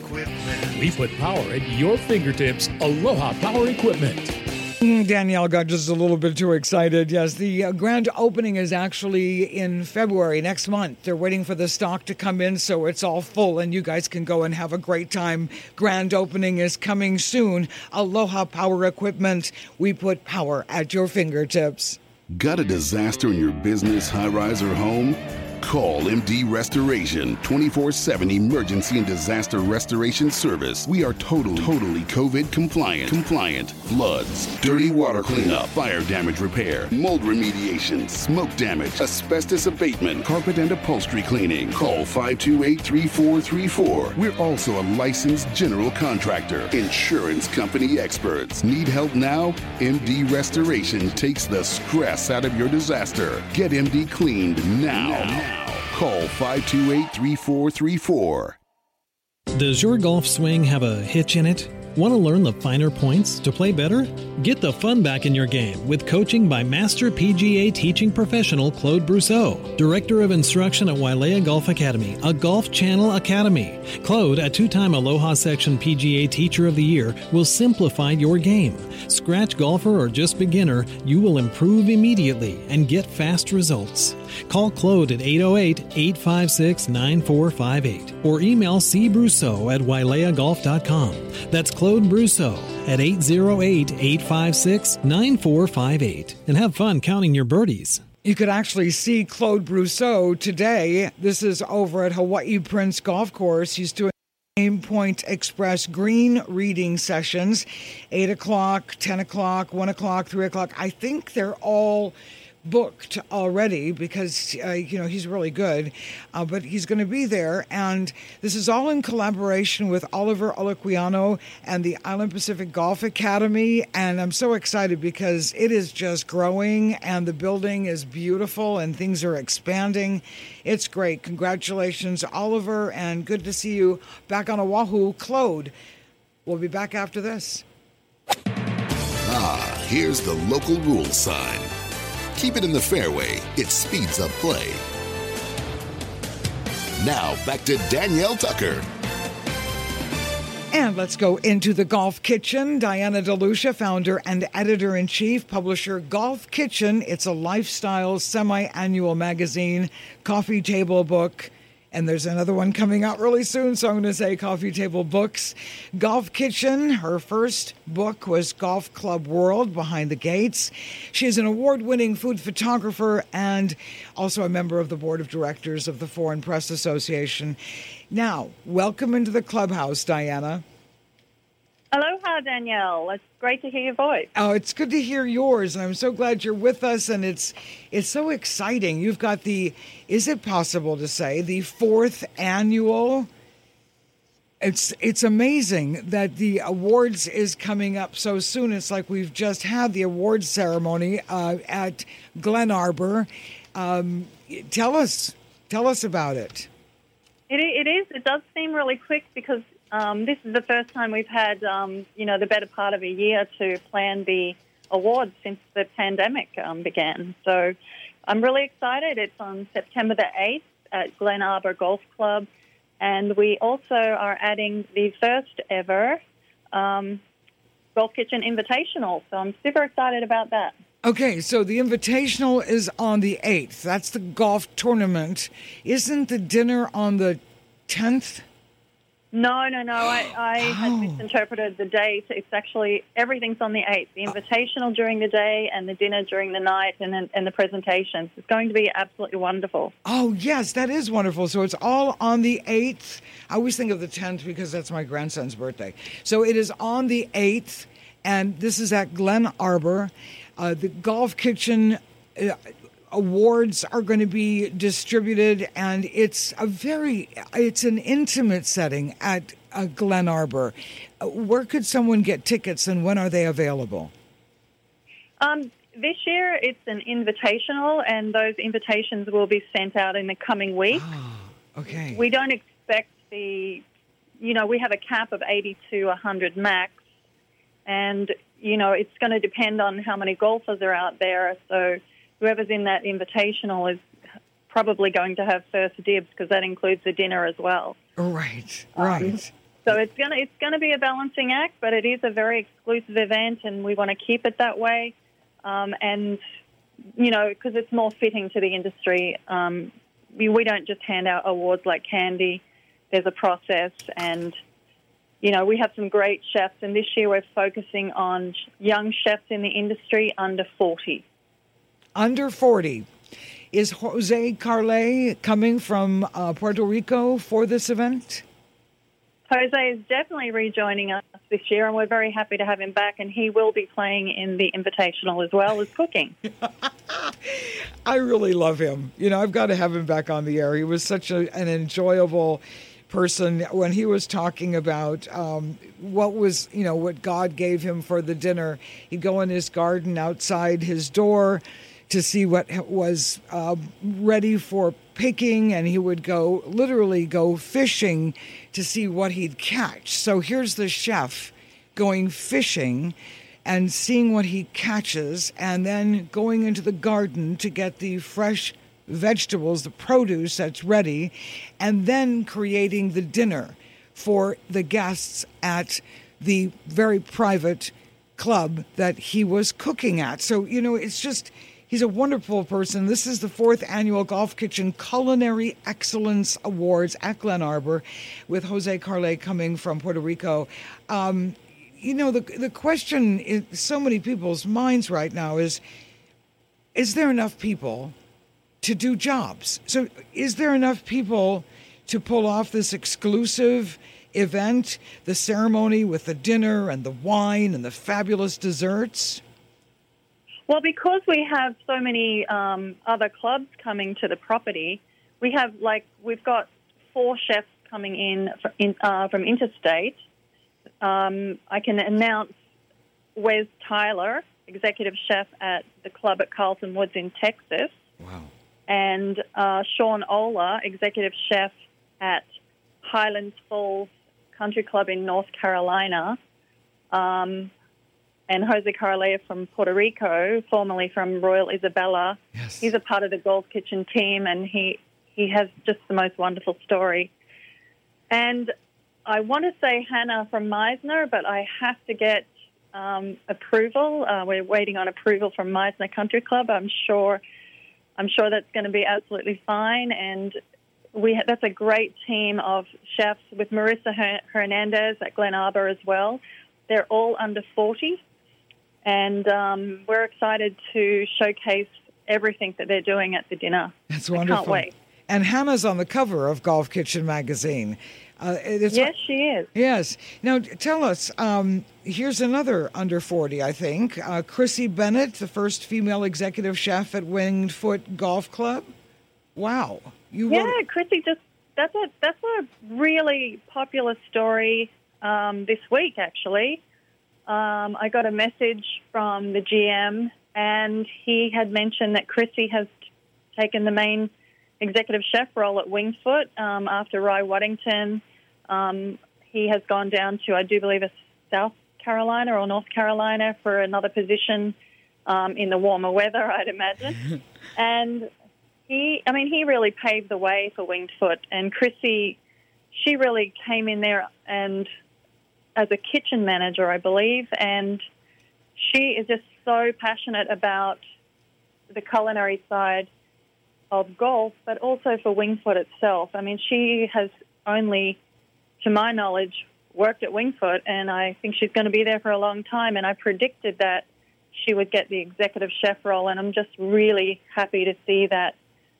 We put power at your fingertips. Aloha Power Equipment. Danielle got just a little bit too excited. Yes, the uh, grand opening is actually in February, next month. They're waiting for the stock to come in, so it's all full, and you guys can go and have a great time. Grand opening is coming soon. Aloha Power Equipment. We put power at your fingertips. Got a disaster in your business, high-rise, or home? Call M D Restoration, twenty-four seven emergency and disaster restoration service. We are totally, totally COVID compliant. Compliant. Floods, dirty water cleanup, fire damage repair, mold remediation, smoke damage, asbestos abatement, carpet and upholstery cleaning. Call five two eight, three four three four. We're also a licensed general contractor. Insurance company experts. Need help now? M D Restoration takes the stress out of your disaster. Get M D cleaned now. now. Call five two eight, three four three four. Does your golf swing have a hitch in it? Want to learn the finer points to play better? Get the fun back in your game with coaching by Master P G A teaching professional Claude Brousseau, Director of Instruction at Wailea Golf Academy, a Golf Channel academy. Claude, a two-time Aloha Section P G A Teacher of the Year, will simplify your game. Scratch golfer or just beginner, you will improve immediately and get fast results. Call Claude at eight oh eight, eight five six, nine four five eight or email c brousseau at wailea golf dot com. That's Claude Brousseau at eight oh eight, eight five six, nine four five eight. And have fun counting your birdies. You could actually see Claude Brousseau today. This is over at Hawaii Prince Golf Course. He's doing Aim Point Express green reading sessions, eight o'clock, ten o'clock, one o'clock, three o'clock. I think they're all booked already because, uh, you know, he's really good, uh, but he's going to be there. And this is all in collaboration with Oliver Olaquiano and the Island Pacific Golf Academy. And I'm so excited because it is just growing and the building is beautiful and things are expanding. It's great. Congratulations, Oliver, and good to see you back on Oahu. Claude, we'll be back after this. Ah, here's the local rules sign. Keep it in the fairway. It speeds up play. Now, back to Danielle Tucker. And let's go into the Golf Kitchen. Diana DeLucia, founder and editor-in-chief, publisher Golf Kitchen. It's a lifestyle semi-annual magazine, coffee table book. And there's another one coming out really soon, so I'm going to say coffee table books. Golf Kitchen, her first book was Golf Club World, Behind the Gates. She is an award-winning food photographer and also a member of the board of directors of the Foreign Press Association. Now, welcome into the clubhouse, Diana. Aloha, Danielle. It's great to hear your voice. Oh, it's good to hear yours, and I'm so glad you're with us, and it's it's so exciting. You've got the, is it possible to say, the fourth annual? It's it's amazing that the awards is coming up so soon. It's like we've just had the awards ceremony uh, at Glen Arbor. Um, tell us, tell us about it. It, it is. It does seem really quick because Um, this is the first time we've had, um, you know, the better part of a year to plan the awards since the pandemic um, began. So I'm really excited. It's on September the eighth at Glen Arbor Golf Club. And we also are adding the first ever um, Golf Kitchen Invitational. So I'm super excited about that. Okay, so the Invitational is on the eighth. That's the golf tournament. Isn't the dinner on the tenth? No, no, no. I, I had misinterpreted the date. It's actually, everything's on the eighth. The invitational during the day and the dinner during the night and, and, and the presentations. It's going to be absolutely wonderful. Oh, yes, that is wonderful. So it's all on the eighth. I always think of the tenth because that's my grandson's birthday. So it is on the eighth, and this is at Glen Arbor. Uh, the Golf Kitchen Uh, awards are going to be distributed, and it's a very, it's an intimate setting at uh, Glen Arbor. Uh, where could someone get tickets, and when are they available? Um, this year it's an invitational, and those invitations will be sent out in the coming week. Oh, okay. We don't expect the, you know, we have a cap of eighty to one hundred max, and, you know, it's going to depend on how many golfers are out there, so whoever's in that invitational is probably going to have first dibs because that includes the dinner as well. Right, right. Um, so it's gonna it's gonna be a balancing act, but it is a very exclusive event, and we want to keep it that way. Um, and you know, because it's more fitting to the industry. Um, we we don't just hand out awards like candy. There's a process, and you know, we have some great chefs, and this year we're focusing on young chefs in the industry under forty. Under forty. Is Jose Carle coming from uh, Puerto Rico for this event? Jose is definitely rejoining us this year, and we're very happy to have him back, and he will be playing in the Invitational as well as cooking. I really love him. You know, I've got to have him back on the air. He was such a, an enjoyable person when he was talking about um, what was, you know, what God gave him for the dinner. He'd go in his garden outside his door to see what was uh, ready for picking, and he would go, literally go fishing to see what he'd catch. So here's the chef going fishing and seeing what he catches, and then going into the garden to get the fresh vegetables, the produce that's ready, and then creating the dinner for the guests at the very private club that he was cooking at. So, you know, it's just... he's a wonderful person. This is the fourth annual Golf Kitchen Culinary Excellence Awards at Glen Arbor with Jose Carle coming from Puerto Rico. Um, you know, the the question in so many people's minds right now is, is there enough people to do jobs? So is there enough people to pull off this exclusive event, the ceremony with the dinner and the wine and the fabulous desserts? Well, because we have so many um, other clubs coming to the property, we have, like, we've got four chefs coming in, for, in uh, from interstate. Um, I can announce Wes Tyler, executive chef at the club at Carlton Woods in Texas. Wow. And uh, Sean Ola, executive chef at Highlands Falls Country Club in North Carolina. Um, and Jose Carolea from Puerto Rico, formerly from Royal Isabella. Yes. He's a part of the Golf Kitchen team, and he, he has just the most wonderful story. And I want to say Hannah from Meisner, but I have to get um, approval. Uh, we're waiting on approval from Meisner Country Club. I'm sure I'm sure that's going to be absolutely fine. And we ha- that's a great team of chefs with Marissa Her- Hernandez at Glen Arbor as well. They're all under forty, and um, we're excited to showcase everything that they're doing at the dinner. That's wonderful. I can't wait. And Hannah's on the cover of Golf Kitchen magazine. Uh, it's yes, she is. Yes. Now, tell us, um, here's another under forty, I think. Uh, Chrissy Bennett, the first female executive chef at Winged Foot Golf Club. Wow. You yeah, wrote- Chrissy, just that's a, that's a really popular story um, this week, actually. Um, I got a message from the G M, and he had mentioned that Chrissy has t- taken the main executive chef role at Winged Foot um, after Ry Waddington. Um, he has gone down to, I do believe, it's South Carolina or North Carolina for another position um, in the warmer weather, I'd imagine. And he, I mean, he really paved the way for Winged Foot. And Chrissy, she really came in there and as a kitchen manager, I believe, and she is just so passionate about the culinary side of golf, but also for Winged Foot itself. I mean, she has only, to my knowledge, worked at Winged Foot, and I think she's going to be there for a long time, and I predicted that she would get the executive chef role, and I'm just really happy to see that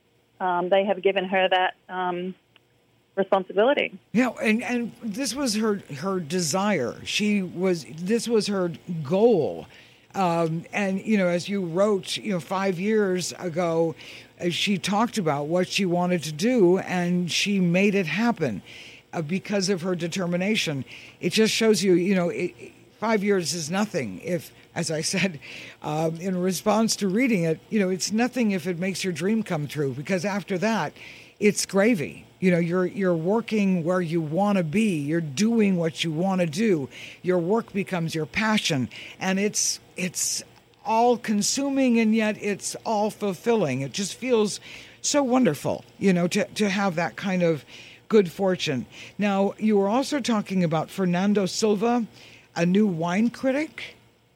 um, they have given her that um, responsibility. Yeah, and, and this was her her desire. She was this was her goal. Um, and, you know, as you wrote, you know, five years ago, uh, she talked about what she wanted to do, and she made it happen uh, because of her determination. It just shows you, you know, it, five years is nothing if, as I said, um, in response to reading it, you know, it's nothing if it makes your dream come true, because after that, it's gravy. You know, you're you're working where you want to be. You're doing what you want to do. Your work becomes your passion, and it's it's all consuming, and yet it's all fulfilling. It just feels so wonderful, you know, to to have that kind of good fortune. Now, you were also talking about Fernando Silva, a new wine critic.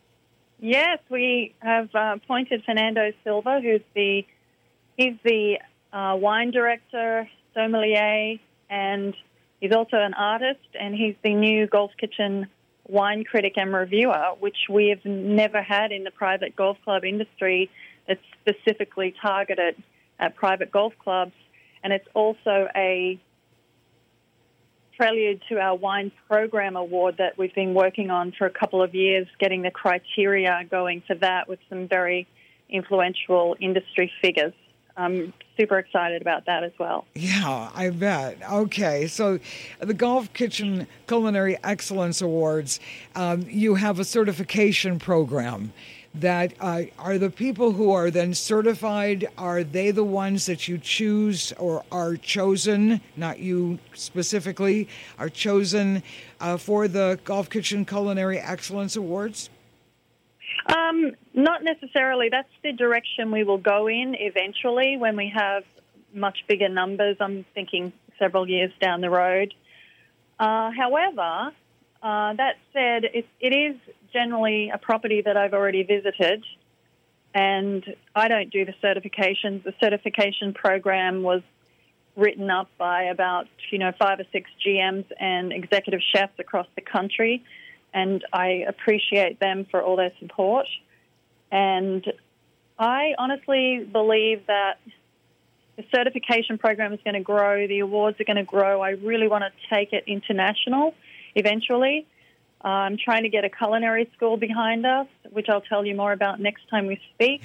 Yes, we have uh, appointed Fernando Silva, who's the he's the uh, wine director, sommelier, and he's also an artist, and he's the new Golf Kitchen wine critic and reviewer, which we have never had in the private golf club industry. It's specifically targeted at private golf clubs, and it's also a prelude to our wine program award that we've been working on for a couple of years, getting the criteria going for that with some very influential industry figures. I'm super excited about that as well. Yeah, I bet. Okay, so the Golf Kitchen Culinary Excellence Awards, um, you have a certification program that uh, are the people who are then certified, are they the ones that you choose or are chosen, not you specifically, are chosen uh, for the Golf Kitchen Culinary Excellence Awards? Um, not necessarily. That's the direction we will go in eventually when we have much bigger numbers. I'm thinking several years down the road. Uh, however, uh, that said, it, it is generally a property that I've already visited, and I don't do the certifications. The certification program was written up by about, you know, five or six G Ms and executive chefs across the country, and I appreciate them for all their support. And I honestly believe that the certification program is going to grow, the awards are going to grow. I really want to take it international eventually. Uh, I'm trying to get a culinary school behind us, which I'll tell you more about next time we speak.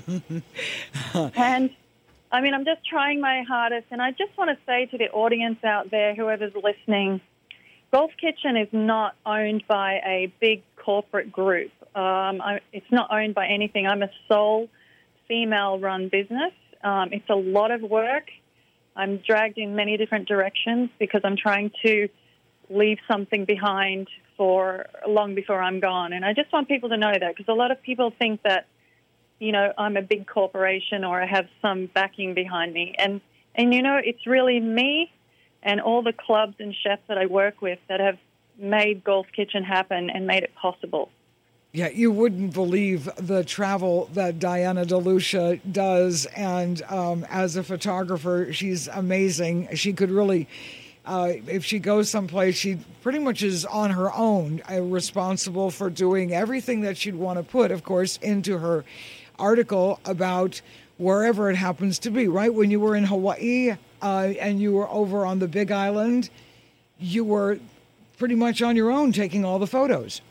And, I mean, I'm just trying my hardest. And I just want to say to the audience out there, whoever's listening, Golf Kitchen is not owned by a big corporate group. Um, I, it's not owned by anything. I'm a sole female-run business. Um, it's a lot of work. I'm dragged in many different directions because I'm trying to leave something behind for long before I'm gone. And I just want people to know that, because a lot of people think that, you know, I'm a big corporation or I have some backing behind me. And, and you know, it's really me and all the clubs and chefs that I work with that have made Golf Kitchen happen and made it possible. Yeah, you wouldn't believe the travel that Diana DeLucia does. And um, as a photographer, she's amazing. She could really, uh, if she goes someplace, she pretty much is on her own, uh, responsible for doing everything that she'd want to put, of course, into her article about wherever it happens to be, right? When you were in Hawaii uh, and you were over on the Big Island, you were pretty much on your own taking all the photos.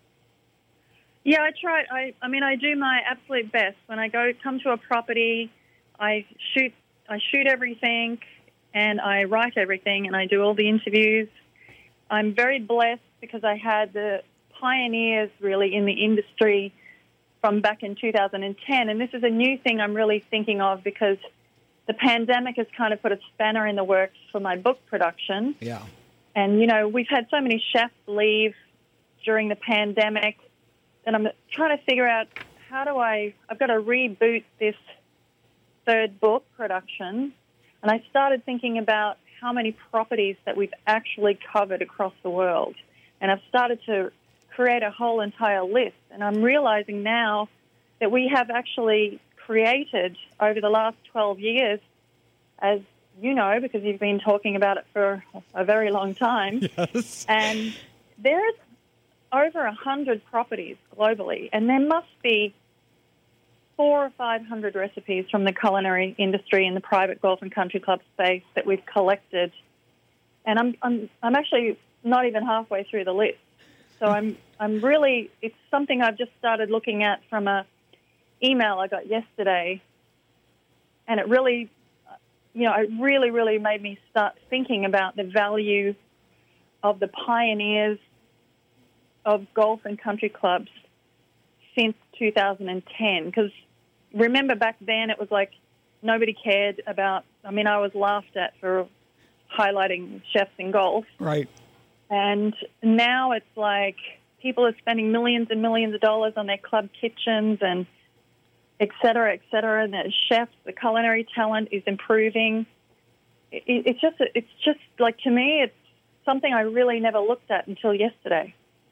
Yeah, I try. I, I mean, I do my absolute best. When I go come to a property, I shoot. I shoot everything, and I write everything, and I do all the interviews. I'm very blessed because I had the pioneers really in the industry from back in two thousand ten, and this is a new thing I'm really thinking of because the pandemic has kind of put a spanner in the works for my book production. Yeah, and you know, we've had so many chefs leave during the pandemic. And I'm trying to figure out how do I, I've got to reboot this third book production. And I started thinking about how many properties that we've actually covered across the world. And I've started to create a whole entire list. And I'm realizing now that we have actually created over the last twelve years, as you know, because you've been talking about it for a very long time. Yes. And there's over a hundred properties globally, and there must be four or five hundred recipes from the culinary industry in the private golf and country club space that we've collected. And I'm I'm I'm actually not even halfway through the list, so I'm I'm really it's something I've just started looking at from a email I got yesterday, and it really, you know, it really really made me start thinking about the value of the pioneers of golf and country clubs since two thousand ten. Because remember back then it was like nobody cared about, I mean, I was laughed at for highlighting chefs in golf. Right. And now it's like people are spending millions and millions of dollars on their club kitchens and et cetera, et cetera. And the chefs, the culinary talent is improving. It, it's just, it's just like, to me, it's something I really never looked at until yesterday.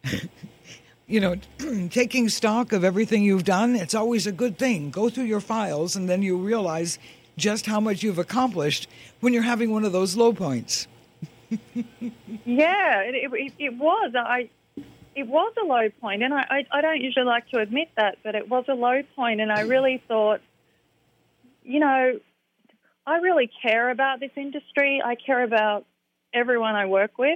You know, taking stock of everything you've done, it's always a good thing. Go through your files, and then you realize just how much you've accomplished when you're having one of those low points. Yeah, it, it, it was. I, it was a low point, and I, I, I don't usually like to admit that, but it was a low point, and I really thought, you know, I really care about this industry. I care about everyone I work with,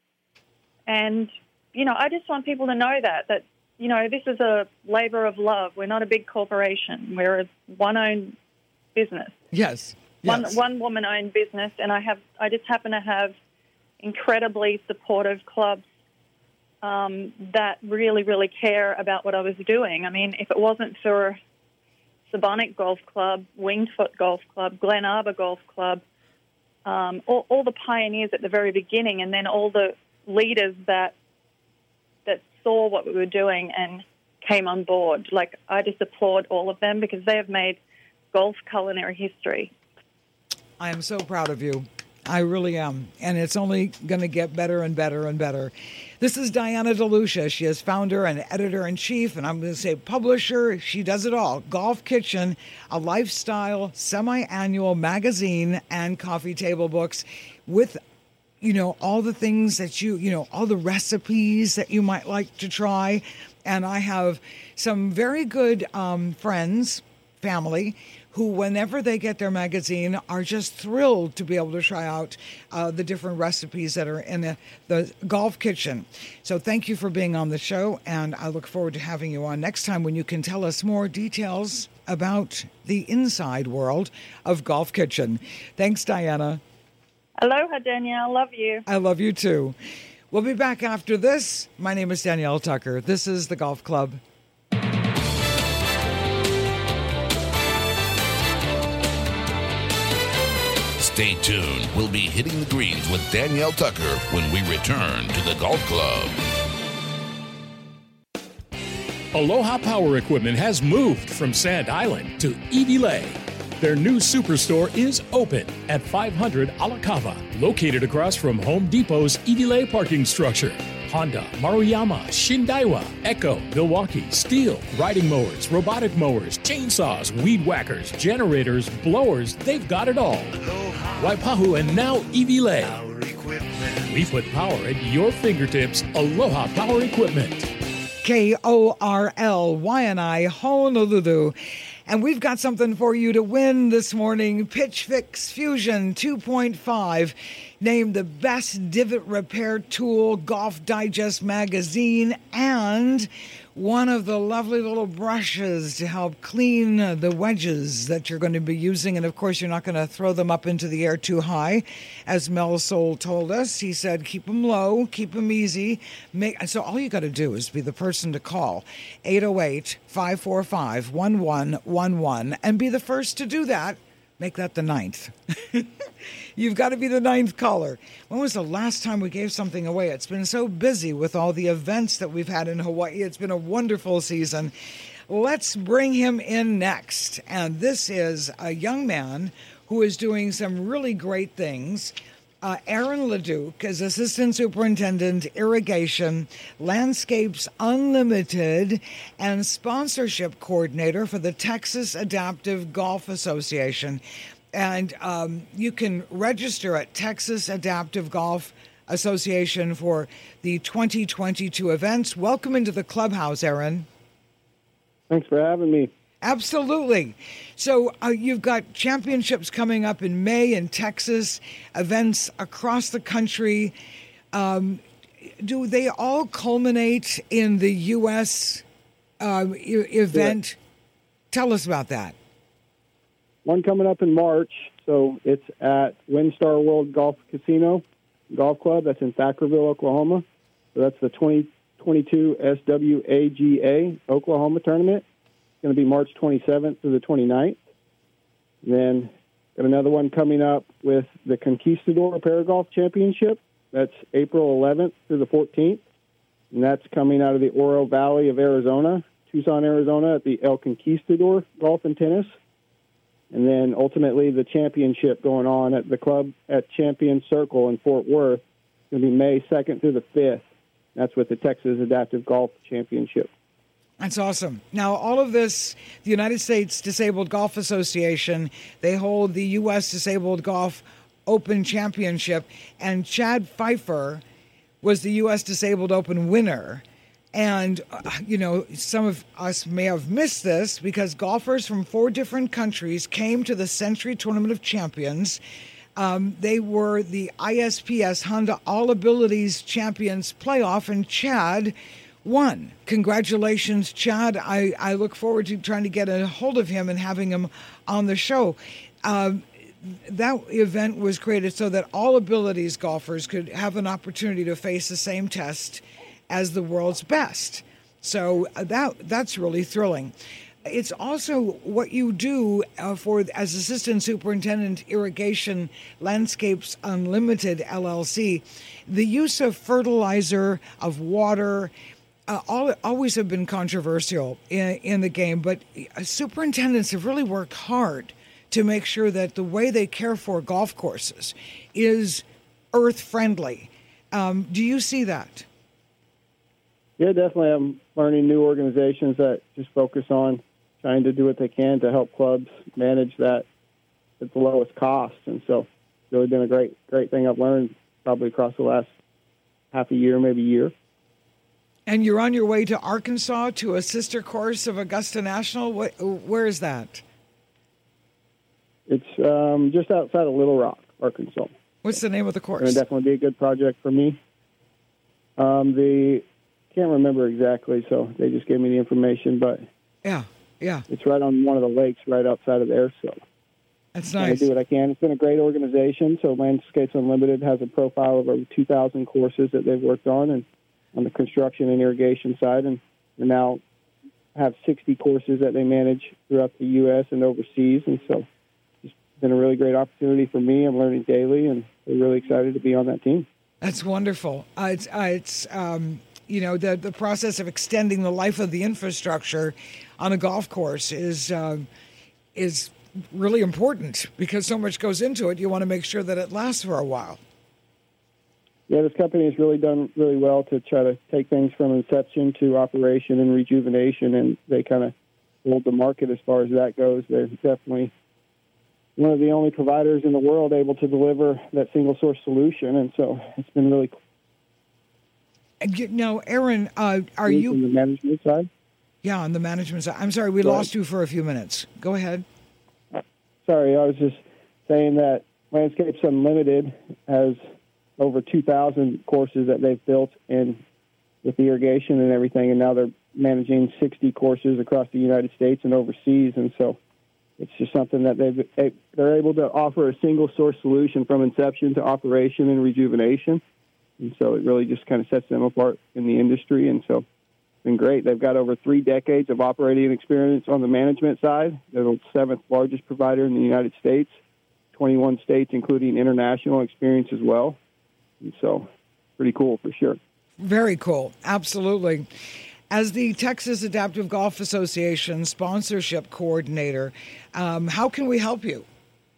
and you know, I just want people to know that, that, you know, this is a labor of love. We're not a big corporation. We're a one-owned business. Yes. yes. One, one woman-owned business, and I have, I just happen to have incredibly supportive clubs um, that really, really care about what I was doing. I mean, if it wasn't for Sabonic Golf Club, Winged Foot Golf Club, Glen Arbor Golf Club, um, all, all the pioneers at the very beginning, and then all the leaders that that saw what we were doing and came on board. Like, I just applaud all of them because they have made golf culinary history. I am so proud of you. I really am. And it's only going to get better and better and better. This is Diana DeLucia. She is founder and editor-in-chief, and I'm going to say publisher. She does it all. Golf Kitchen, a lifestyle, semi-annual magazine, and coffee table books with, you know, all the things that you, you know, all the recipes that you might like to try. And I have some very good um, friends, family, who, whenever they get their magazine, are just thrilled to be able to try out uh, the different recipes that are in the, the Golf Kitchen. So thank you for being on the show, and I look forward to having you on next time when you can tell us more details about the inside world of Golf Kitchen. Thanks, Diana. Aloha, Danielle. Love you. I love you, too. We'll be back after this. My name is Danielle Tucker. This is The Golf Club. Stay tuned. We'll be hitting the greens with Danielle Tucker when we return to the Golf Club. Aloha Power Equipment has moved from Sand Island to Evi Lay. Their new superstore is open at five hundred Alakava, located across from Home Depot's Evi Lay parking structure. Honda, Maruyama, Shindaiwa, Echo, Milwaukee, Steel, riding mowers, robotic mowers, chainsaws, weed whackers, generators, blowers, they've got it all. Waipahu and now Evi Lay. We put power at your fingertips. Aloha Power Equipment. K O R L Y N I, Honolulu. And we've got something for you to win this morning. Pitch Fix Fusion two point five, named the best divot repair tool, Golf Digest magazine, and one of the lovely little brushes to help clean the wedges that you're going to be using. And, of course, you're not going to throw them up into the air too high. As Mel Soul told us, he said, keep them low, keep them easy. Make, so all you got to do is be the person to call, eight oh eight, five four five, one one one one, and be the first to do that. Make that the ninth. You've got to be the ninth caller. When was the last time we gave something away? It's been so busy with all the events that we've had in Hawaii. It's been a wonderful season. Let's bring him in next. And this is a young man who is doing some really great things. Uh, Aaron LeDuc is Assistant Superintendent, Irrigation, Landscapes Unlimited, and Sponsorship Coordinator for the Texas Adaptive Golf Association. And um, you can register at Texas Adaptive Golf Association for the twenty twenty-two events. Welcome into the clubhouse, Aaron. Thanks for having me. Absolutely. So uh, you've got championships coming up in May in Texas, events across the country. Um, do they all culminate in the U S uh, e- event? Yeah. Tell us about that. One coming up in March, so it's at WinStar World Golf Casino Golf Club. That's in Thackerville, Oklahoma. So that's the twenty twenty-two S W A G A Oklahoma tournament. It's going to be March twenty-seventh through the twenty-ninth. And then got another one coming up with the Conquistador Paragolf Championship. That's April eleventh through the fourteenth. And that's coming out of the Oro Valley of Arizona, Tucson, Arizona, at the El Conquistador Golf and Tennis. And then ultimately the championship going on at the club at Champion Circle in Fort Worth. It's going to be May second through the fifth. That's with the Texas Adaptive Golf Championship. That's awesome. Now, all of this, the United States Disabled Golf Association, they hold the U S Disabled Golf Open Championship, and Chad Pfeiffer was the U S Disabled Open winner. And, uh, you know, some of us may have missed this because golfers from four different countries came to the Century Tournament of Champions. Um, they were the I S P S Honda All Abilities Champions playoff, and Chad won. Congratulations, Chad. I, I look forward to trying to get a hold of him and having him on the show. Um, that event was created so that all abilities golfers could have an opportunity to face the same test as the world's best. So that that's really thrilling. It's also what you do uh, for as Assistant Superintendent, Irrigation, Landscapes Unlimited, L L C. The use of fertilizer, of water, uh, all, always have been controversial in, in the game, but superintendents have really worked hard to make sure that the way they care for golf courses is earth-friendly. Um, do you see that? Yeah, definitely. I'm learning new organizations that just focus on trying to do what they can to help clubs manage that at the lowest cost. And so it's really been a great, great thing I've learned probably across the last half a year, maybe year. And you're on your way to Arkansas to a sister course of Augusta National. What, where is that? It's um, just outside of Little Rock, Arkansas. What's the name of the course? It's going to definitely be a good project for me. Um, the can't remember exactly, so they just gave me the information, but yeah, yeah, it's right on one of the lakes right outside of there, so that's nice. I do what I can. It's been a great organization. So Landscapes Unlimited has a profile of over two thousand courses that they've worked on, and on the construction and irrigation side, and we now have sixty courses that they manage throughout the U S and overseas, and so it's been a really great opportunity for me. I'm learning daily, and we're really excited to be on that team. That's wonderful. Uh, it's, uh, it's um, you know, the the process of extending the life of the infrastructure on a golf course is uh, is really important because so much goes into it. You want to make sure that it lasts for a while. Yeah, this company has really done really well to try to take things from inception to operation and rejuvenation, and they kind of hold the market as far as that goes. They're definitely one of the only providers in the world able to deliver that single-source solution, and so it's been really cool. Now, Aaron, uh, are you... On the management side? Yeah, on the management side. I'm sorry, we Go lost ahead. you for a few minutes. Go ahead. Sorry, I was just saying that Landscapes Unlimited has over two thousand courses that they've built in with the irrigation and everything, and now they're managing sixty courses across the United States and overseas, and so it's just something that they've, they're able to offer a single-source solution from inception to operation and rejuvenation, and so it really just kind of sets them apart in the industry, and so it's been great. They've got over three decades of operating experience on the management side. They're the seventh largest provider in the United States, twenty-one states, including international experience as well. And so, pretty cool for sure. Very cool. Absolutely. As the Texas Adaptive Golf Association sponsorship coordinator, um, how can we help you?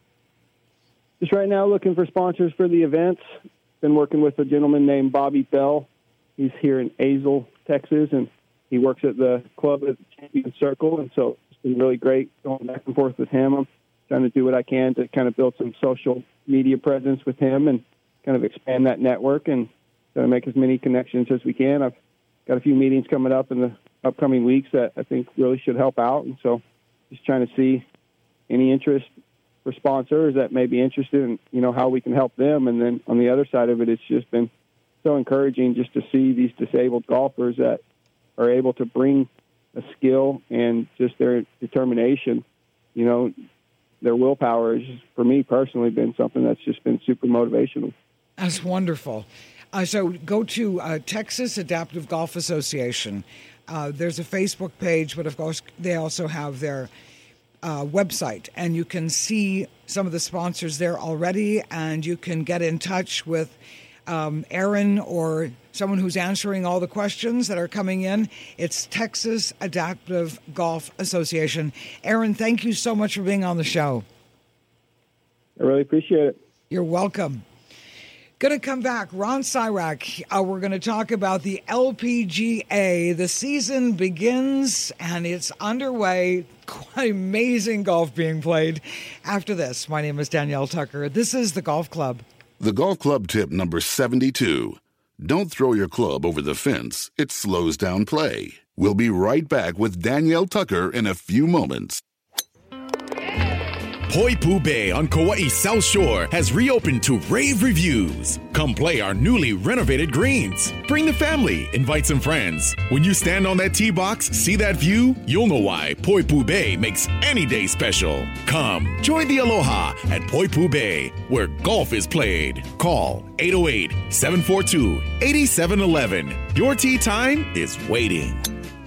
Just right now looking for sponsors for the events. Been working with a gentleman named Bobby Bell. He's here in Azle, Texas, and he works at the club at the Champion Circle, and so it's been really great going back and forth with him. I'm trying to do what I can to kind of build some social media presence with him and kind of expand that network and try to make as many connections as we can. I've got a few meetings coming up in the upcoming weeks that I think really should help out, and so just trying to see any interest for sponsors that may be interested in, you know, how we can help them. And then on the other side of it, it's just been so encouraging just to see these disabled golfers that are able to bring a skill and just their determination, you know, their willpower has, for me personally, been something that's just been super motivational. That's wonderful. Uh, so go to uh, Texas Adaptive Golf Association. Uh, there's a Facebook page, but of course they also have their uh, website, and you can see some of the sponsors there already, and you can get in touch with um, Aaron or someone who's answering all the questions that are coming in. It's Texas Adaptive Golf Association. Aaron, thank you so much for being on the show. I really appreciate it. You're welcome. Going to come back, Ron Cyrak. Uh, we're going to talk about the L P G A. The season begins and it's underway. Quite amazing golf being played. After this, my name is Danielle Tucker. This is the Golf Club. The Golf Club tip number seventy-two. Don't throw your club over the fence. It slows down play. We'll be right back with Danielle Tucker in a few moments. Poipu Bay on Kauai's South Shore has reopened to rave reviews. Come play our newly renovated greens. Bring the family, invite some friends. When you stand on that tee box, see that view, you'll know why Poipu Bay makes any day special. Come, join the aloha at Poipu Bay, where golf is played. Call eight oh eight, seven four two, eight seven one one. Your tee time is waiting.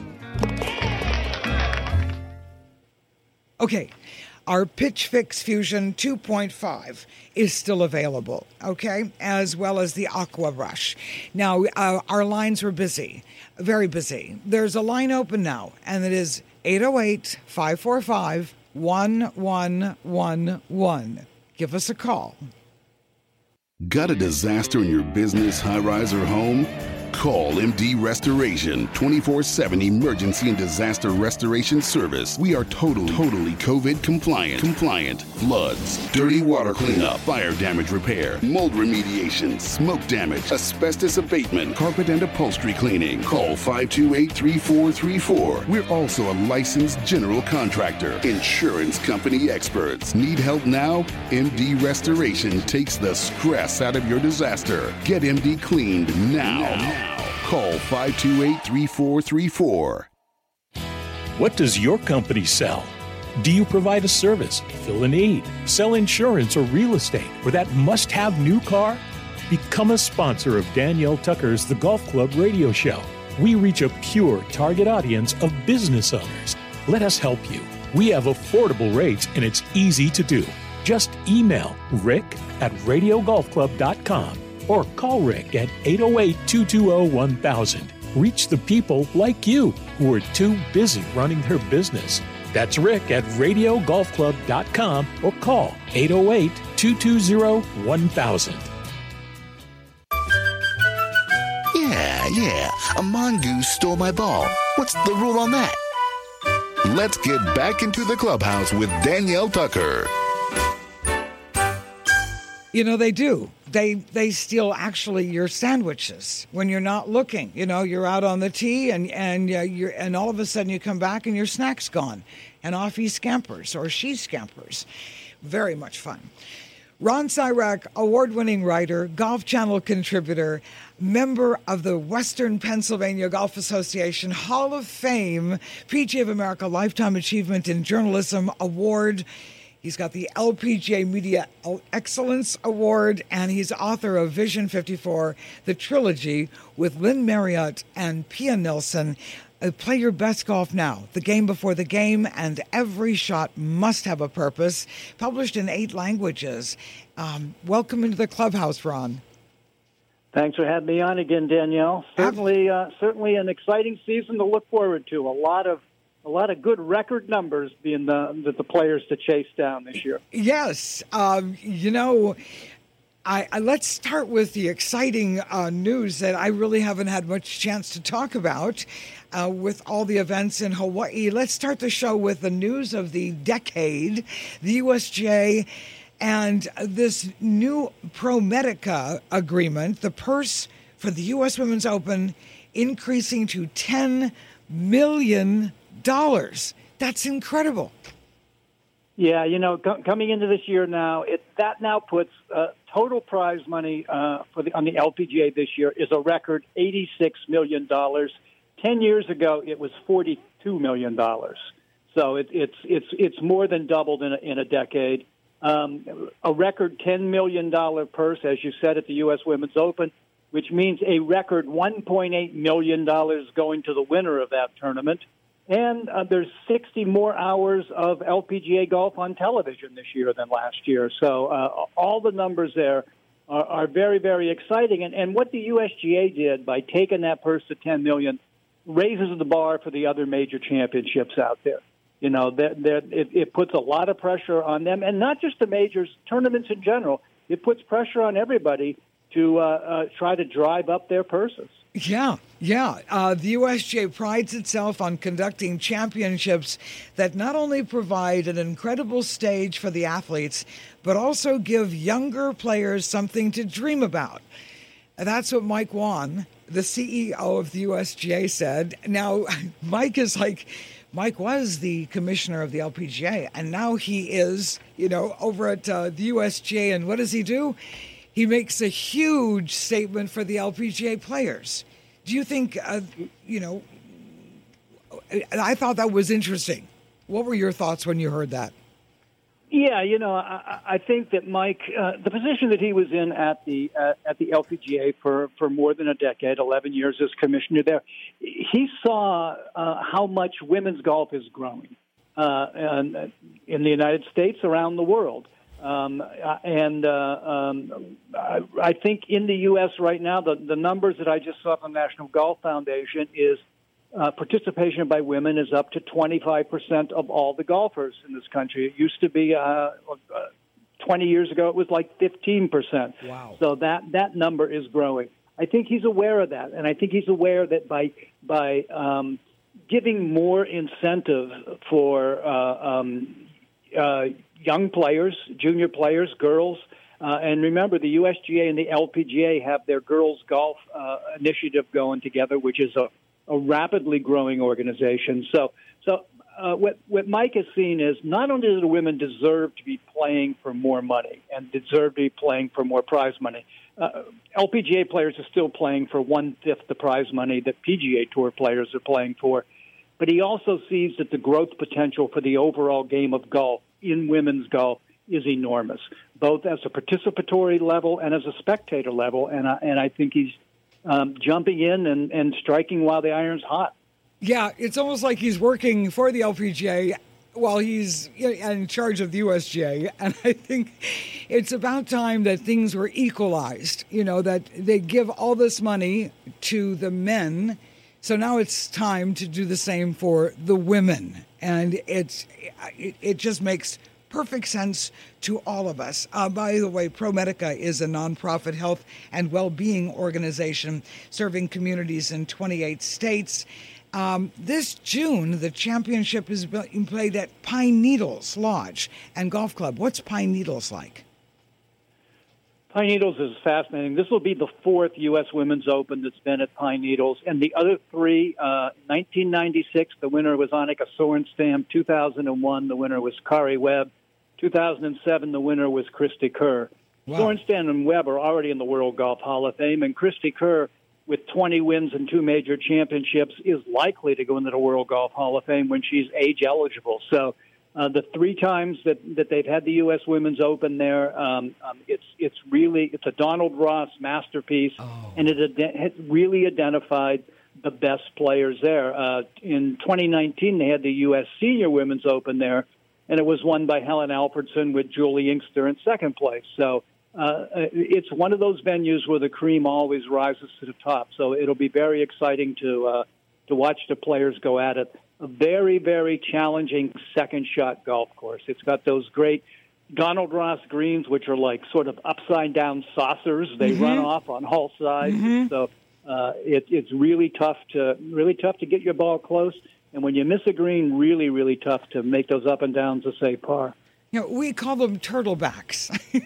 Okay. Our Pitch Fix Fusion two point five is still available, okay, as well as the Aqua Rush. Now, uh, our lines were busy, very busy. There's a line open now, and it is eight oh eight, five four five, one one one one. Give us a call. Got a disaster in your business, high-rise, or home? Call M D Restoration, twenty-four seven emergency and disaster restoration service. We are totally, totally COVID compliant. Compliant. Floods, dirty water cleanup, fire damage repair, mold remediation, smoke damage, asbestos abatement, carpet and upholstery cleaning. Call five two eight, three four three four. We're also a licensed general contractor. Insurance company experts. Need help now? M D Restoration takes the stress out of your disaster. Get M D cleaned now. now. Call five two eight, three four three four. What does your company sell? Do you provide a service, fill a need, sell insurance or real estate, or that must-have new car? Become a sponsor of Danielle Tucker's The Golf Club radio show. We reach a pure target audience of business owners. Let us help you. We have affordable rates and it's easy to do. Just email rick at radio golf club dot com or call Rick at eight oh eight, two two oh, one thousand. Reach the people like you who are too busy running their business. That's Rick at radio golf club dot com or call eight oh eight, two two oh, one thousand. Yeah, yeah, a mongoose stole my ball. What's the rule on that? Let's get back into the clubhouse with Danielle Tucker. You know, they do. They they steal actually your sandwiches when you're not looking. You know, you're out on the tee and and uh, you're and all of a sudden you come back and your snack's gone, and off he scampers or she scampers. Very much fun. Ron Cyrack, award-winning writer, Golf Channel contributor, member of the Western Pennsylvania Golf Association Hall of Fame, P G A of America Lifetime Achievement in Journalism Award. He's got the L P G A Media Excellence Award, and he's author of Vision fifty-four, the trilogy with Lynn Marriott and Pia Nelson. Uh, play your best golf now, the game before the game, and every shot must have a purpose. Published in eight languages. Um, welcome into the clubhouse, Ron. Thanks for having me on again, Danielle. Certainly, uh, certainly an exciting season to look forward to. A lot of A lot of good record numbers being the, the, the players to chase down this year. Yes. Um, you know, I, I let's start with the exciting uh, news that I really haven't had much chance to talk about uh, with all the events in Hawaii. Let's start the show with the news of the decade, the U S G A, and this new ProMedica agreement, the purse for the U S Women's Open increasing to ten million dollars. Dollars. That's incredible. Yeah, you know, co- coming into this year now, it that now puts uh, total prize money uh, for the on the L P G A this year is a record eighty-six million dollars. Ten years ago, it was forty-two million dollars. So it, it's it's it's more than doubled in a, in a decade. Um, a record ten million dollars purse, as you said, at the U S Women's Open, which means a record one point eight million dollars going to the winner of that tournament. And uh, there's sixty more hours of L P G A golf on television this year than last year. So uh, all the numbers there are, are very, very exciting. And, and what the U S G A did by taking that purse to ten million dollars raises the bar for the other major championships out there. You know, they're, they're, it, it puts a lot of pressure on them, and not just the majors, tournaments in general. It puts pressure on everybody to uh, uh, try to drive up their purses. Yeah, yeah. Uh, the U S G A prides itself on conducting championships that not only provide an incredible stage for the athletes, but also give younger players something to dream about. That's what Mike Whan, the C E O of the U S G A, said. Now, Mike is like, Mike was the commissioner of the L P G A, and now he is, you know, over at uh, the U S G A. And what does he do? He makes a huge statement for the L P G A players. Do you think, uh, you know, I thought that was interesting. What were your thoughts when you heard that? Yeah, you know, I, I think that Mike, uh, the position that he was in at the uh, at the L P G A for, for more than a decade, eleven years as commissioner there, he saw uh, how much women's golf is growing uh, and, in the United States, around the world. Um, and uh, um, I, I think in the U S right now, the, the numbers that I just saw from the National Golf Foundation is uh, participation by women is up to twenty-five percent of all the golfers in this country. It used to be uh, uh, twenty years ago, it was like fifteen percent. Wow. So that, that number is growing. I think he's aware of that, and I think he's aware that by by um, giving more incentive for uh, um, uh, young players, junior players, girls. Uh, and remember, the U S G A and the L P G A have their girls golf uh, initiative going together, which is a, a rapidly growing organization. So, so uh, what what Mike has seen is not only do the women deserve to be playing for more money and deserve to be playing for more prize money. Uh, L P G A players are still playing for one fifth the prize money that P G A Tour players are playing for, but he also sees that the growth potential for the overall game of golf in women's golf is enormous, both as a participatory level and as a spectator level. And I, and I think he's um, jumping in and, and striking while the iron's hot. Yeah, it's almost like he's working for the L P G A while he's in charge of the U S G A. And I think it's about time that things were equalized, you know, that they give all this money to the men. So now it's time to do the same for the women. And it's it, it just makes perfect sense to all of us. Uh, by the way, ProMedica is a nonprofit health and well-being organization serving communities in twenty-eight states. Um, this June, the championship is being played at Pine Needles Lodge and Golf Club. What's Pine Needles like? Pine Needles is fascinating. This will be the fourth U S Women's Open that's been at Pine Needles. And the other three, uh, nineteen ninety-six, the winner was Annika Sorenstam. two thousand one, the winner was Kari Webb. two thousand seven, the winner was Christy Kerr. Wow. Sorenstam and Webb are already in the World Golf Hall of Fame, and Christy Kerr, with twenty wins and two major championships, is likely to go into the World Golf Hall of Fame when she's age eligible. So uh, the three times that, that they've had the U S Women's Open there, um, um, it's it's really it's a Donald Ross masterpiece, oh. and it ad- has really identified the best players there. Uh, in twenty nineteen, they had the U S Senior Women's Open there, and it was won by Helen Alfredson with Julie Inkster in second place. So uh, it's one of those venues where the cream always rises to the top. So it'll be very exciting to uh, to watch the players go at it. A very, very challenging second shot golf course. It's got those great Donald Ross greens, which are like sort of upside down saucers. They mm-hmm. run off on all sides. Mm-hmm. So uh, it, it's really tough to really tough to get your ball close. And when you miss a green, really, really tough to make those up and downs to say par. You know, we call them turtlebacks.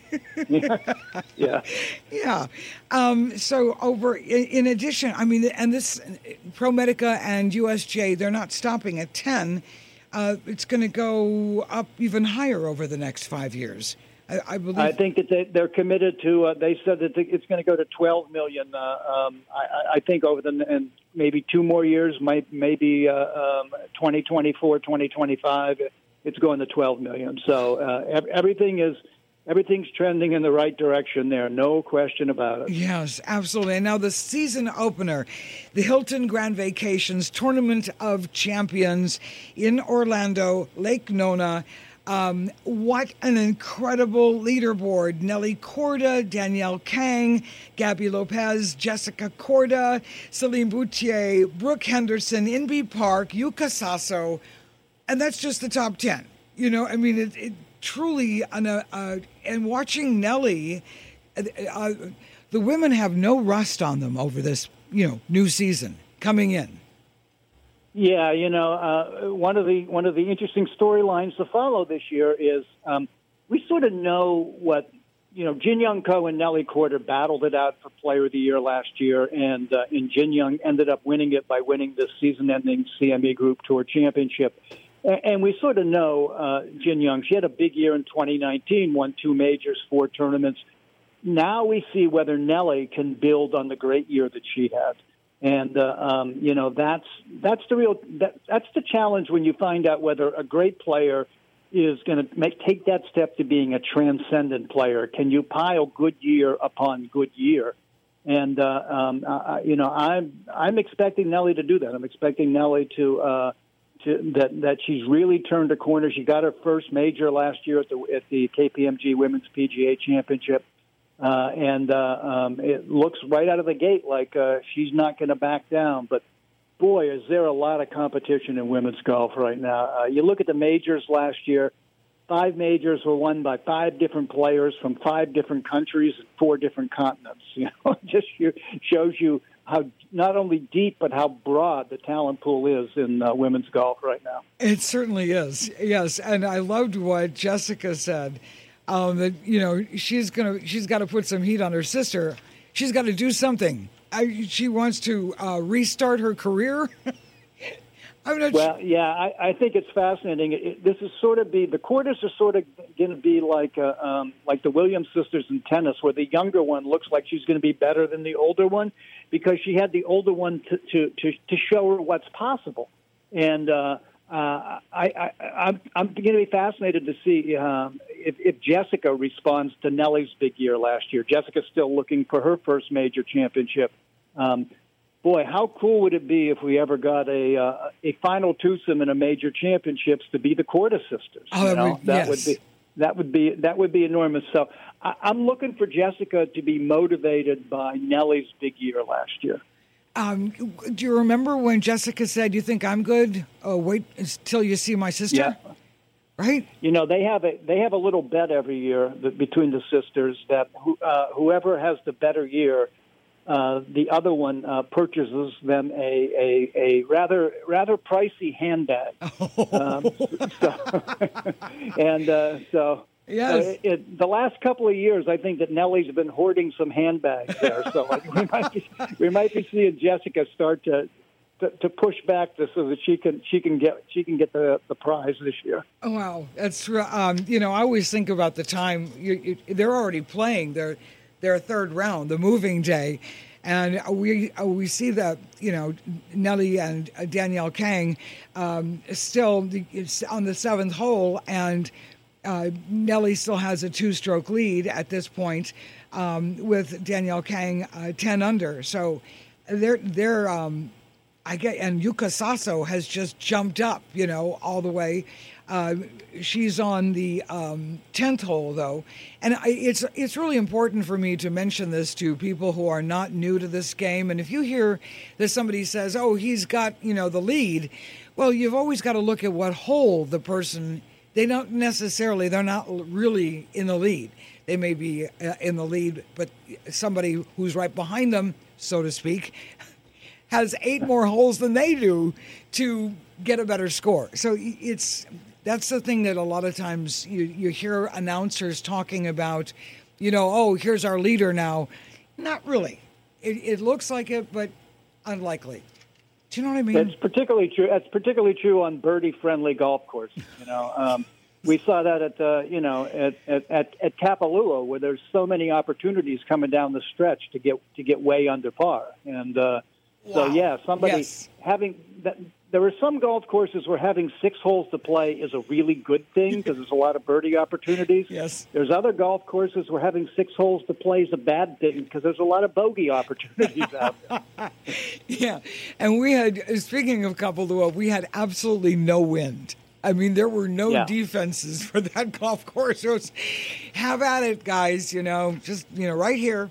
yeah. Yeah. Yeah. Um, so over, in, in addition, I mean, and this ProMedica and U S J, they're not stopping at ten. Uh, it's going to go up even higher over the next five years. I, I believe. I think that they, they're committed to. Uh, they said that it's going to go to twelve million. Uh, um, I, I think over the and maybe two more years, might maybe uh, um, twenty twenty-four, twenty twenty-five. It's going to twelve million. So uh, everything is everything's trending in the right direction there. No question about it. Yes, absolutely. And now the season opener, the Hilton Grand Vacations Tournament of Champions in Orlando, Lake Nona. Um, what an incredible leaderboard. Nelly Korda, Danielle Kang, Gabby Lopez, Jessica Korda, Celine Boutier, Brooke Henderson, Inbee Park, Yuka Sasso. And that's just the top ten. You know, I mean, it, it truly, uh, uh, and watching Nelly, uh, uh, the women have no rust on them over this, you know, new season coming in. Yeah, you know, uh, one of the one of the interesting storylines to follow this year is um, we sort of know what, you know, Jin Young Ko and Nelly Korda battled it out for Player of the Year last year, and uh, and Jin Young ended up winning it by winning the season-ending C M E Group Tour Championship. And, and we sort of know uh, Jin Young. She had a big year in twenty nineteen, won two majors, four tournaments. Now we see whether Nelly can build on the great year that she had. And, uh, um, you know, that's that's the real that, that's the challenge when you find out whether a great player is going to make take that step to being a transcendent player. Can you pile good year upon good year? And, uh, um, uh, you know, I'm I'm expecting Nelly to do that. I'm expecting Nelly to uh, to that that she's really turned a corner. She got her first major last year at the at the K P M G Women's P G A Championship. Uh, and uh, um, it looks right out of the gate like uh, she's not going to back down. But, boy, is there a lot of competition in women's golf right now. Uh, you look at the majors last year, five majors were won by five different players from five different countries and four different continents. You know, it just shows you how not only deep but how broad the talent pool is in uh, women's golf right now. It certainly is, yes. And I loved what Jessica said. Um, that you know she's gonna she's got to put some heat on her sister. She's got to do something. I, she wants to uh, restart her career. I'm not well, yeah, I, I think it's fascinating. It, this is sort of be the quarters are sort of going to be like uh, um, like the Williams sisters in tennis, where the younger one looks like she's going to be better than the older one because she had the older one to to to, to show her what's possible. And uh, uh, I, I I'm I'm going to be fascinated to see uh, if, if Jessica responds to Nellie's big year last year. Jessica's still looking for her first major championship. Um, Boy, how cool would it be if we ever got a uh, a final twosome in a major championships to be the Korda sisters? Oh, you know? would, that yes. would be that would be that would be enormous. So I, I'm looking for Jessica to be motivated by Nellie's big year last year. Um, do you remember when Jessica said, "You think I'm good? Oh, wait until you see my sister." Yeah. Right. You know, they have a they have a little bet every year that, between the sisters that who, uh, whoever has the better year. Uh, the other one uh, purchases them a, a, a rather rather pricey handbag. um, so, and uh, so yes. uh, it, it, the last couple of years, I think that Nellie's been hoarding some handbags there. So like, we might be, we might be seeing Jessica start to, to to push back this so that she can she can get she can get the, the prize this year. Oh, wow, that's um, you know I always think about the time you, you, they're already playing their. their third round, the moving day. And we we see that, you know, Nellie and Danielle Kang um, still on the seventh hole, and uh, Nellie still has a two-stroke lead at this point um, with Danielle Kang uh, ten under. So they're, they're um, I get, and Yuka Sasso has just jumped up, you know, all the way. Uh, she's on the um, tenth hole, though, and I, it's it's really important for me to mention this to people who are not new to this game. And if you hear that somebody says, "Oh, he's got you know the lead," well, you've always got to look at what hole the person. They don't necessarily. They're not really in the lead. They may be uh, in the lead, but somebody who's right behind them, so to speak, has eight more holes than they do to get a better score. So it's. That's the thing that a lot of times you, you hear announcers talking about, you know, oh, here's our leader now. Not really. It, it looks like it, but unlikely. Do you know what I mean? That's particularly true. That's particularly true on birdie-friendly golf courses. You know, um, we saw that at uh, you know at, at, at, at Kapalua, where there's so many opportunities coming down the stretch to get to get way under par. And uh, wow. so, yeah, somebody yes. having that. There are some golf courses where having six holes to play is a really good thing because there's a lot of birdie opportunities. Yes. There's other golf courses where having six holes to play is a bad thing because there's a lot of bogey opportunities out there. Yeah. And we had, speaking of Kapalua, we had absolutely no wind. I mean, there were no yeah. defenses for that golf course. So it's, have at it, guys, you know, just, you know, right here.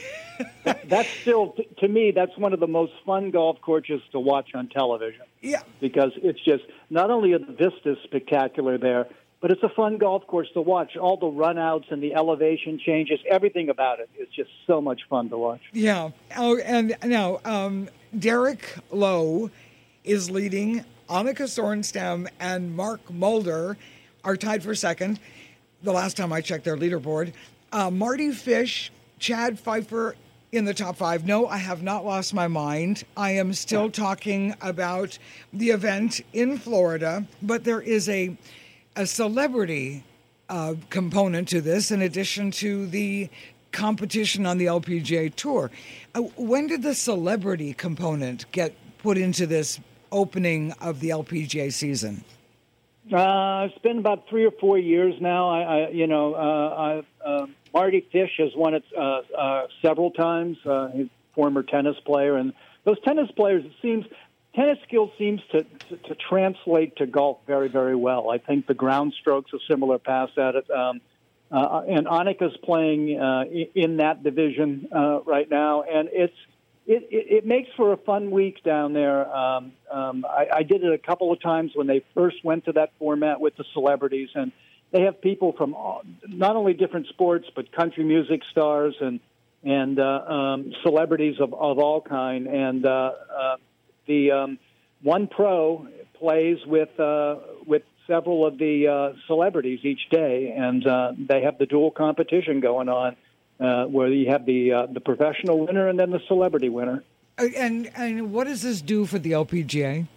That's still, to me, that's one of the most fun golf courses to watch on television. Yeah. Because it's just, not only are the vistas spectacular there, but it's a fun golf course to watch. All the runouts and the elevation changes, everything about it is just so much fun to watch. Yeah. Oh, and now, um, Derek Lowe is leading. Annika Sorenstam and Mark Mulder are tied for second. The last time I checked their leaderboard. Uh, Marty Fish, Chad Pfeiffer in the top five. No, I have not lost my mind. I am still talking about the event in Florida, but there is a a celebrity uh, component to this in addition to the competition on the L P G A Tour. Uh, when did the celebrity component get put into this opening of the L P G A season? Uh, it's been about three or four years now. I, I you know, uh, I, uh, Marty Fish has won it uh, uh, several times. Uh, he's a former tennis player, and those tennis players, it seems, tennis skill seems to, to, to translate to golf very, very well. I think the ground stroke's a similar pass at it. Um, uh, and Annika's playing uh, in that division uh, right now, and it's it, it, it makes for a fun week down there. Um, um, I, I did it a couple of times when they first went to that format with the celebrities, and they have people from all, not only different sports, but country music stars and and uh, um, celebrities of, of all kind. And uh, uh, the um, one pro plays with uh, with several of the uh, celebrities each day, and uh, they have the dual competition going on, uh, where you have the uh, the professional winner and then the celebrity winner. And and what does this do for the L P G A?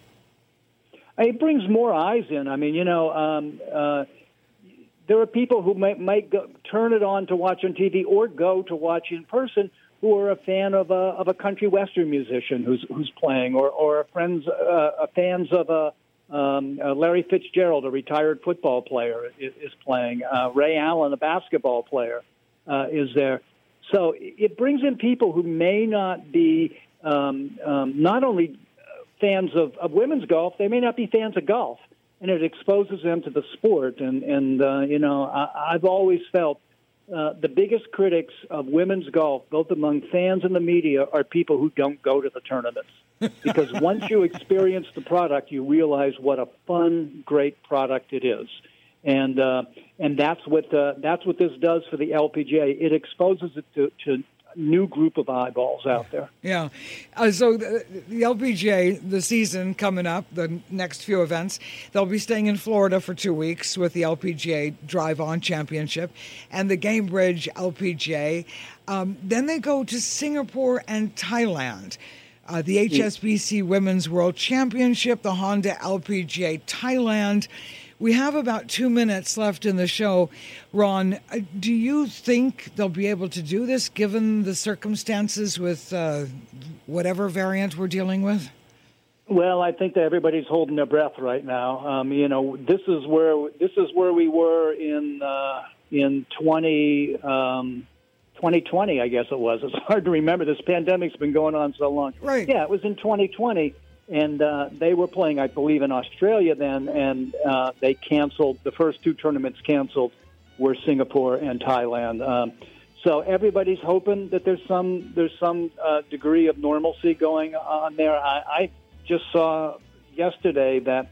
It brings more eyes in. I mean, you know, um, uh, there are people who might, might go, turn it on to watch on T V or go to watch in person who are a fan of a of a country western musician who's who's playing, or or friends uh, fans of a. Um, uh, Larry Fitzgerald, a retired football player, is, is playing. Uh, Ray Allen, a basketball player, uh, is there. So it brings in people who may not be um, um, not only fans of, of women's golf, they may not be fans of golf, and it exposes them to the sport. And, and uh, you know, I, I've always felt uh, the biggest critics of women's golf, both among fans and the media, are people who don't go to the tournaments. Because once you experience the product, you realize what a fun, great product it is, and uh, and that's what uh, that's what this does for the L P G A. It exposes it to, to a new group of eyeballs out there. Yeah. Uh, so the, the L P G A, the season coming up, the next few events, they'll be staying in Florida for two weeks with the L P G A Drive On Championship and the Gamebridge L P G A. Um, then they go to Singapore and Thailand. Uh, the H S B C Women's World Championship, the Honda L P G A Thailand. We have about two minutes left in the show. Ron, uh, do you think they'll be able to do this given the circumstances with uh, whatever variant we're dealing with? Well, I think that everybody's holding their breath right now. Um, you know, this is where this is where we were in uh, in twenty. Um, twenty twenty, I guess it was. It's hard to remember. This pandemic's been going on so long. Right. Yeah, it was in twenty twenty, and uh, they were playing, I believe, in Australia then, and uh, they canceled. The first two tournaments canceled were Singapore and Thailand. Um, so everybody's hoping that there's some there's some uh, degree of normalcy going on there. I, I just saw yesterday that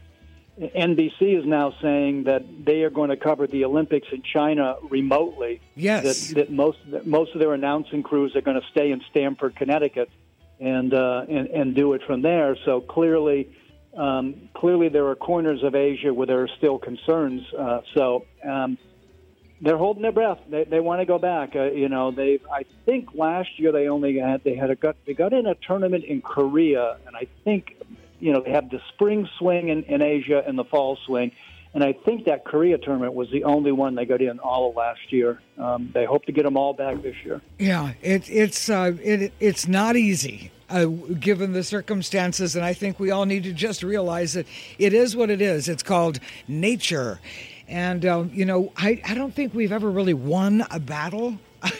N B C is now saying that they are going to cover the Olympics in China remotely. Yes. That, that most that most of their announcing crews are going to stay in Stamford, Connecticut, and uh, and, and do it from there. So clearly, um, clearly there are corners of Asia where there are still concerns. Uh, so um, they're holding their breath. They they want to go back. Uh, you know, they I think last year they only had they had a got they got in a tournament in Korea, and I think. You know, they have the spring swing in, in Asia and the fall swing. And I think that Korea tournament was the only one they got in all of last year. Um, they hope to get them all back this year. Yeah, it, it's uh, it, it's not easy uh, given the circumstances. And I think we all need to just realize that it is what it is. It's called nature. And, uh, you know, I, I don't think we've ever really won a battle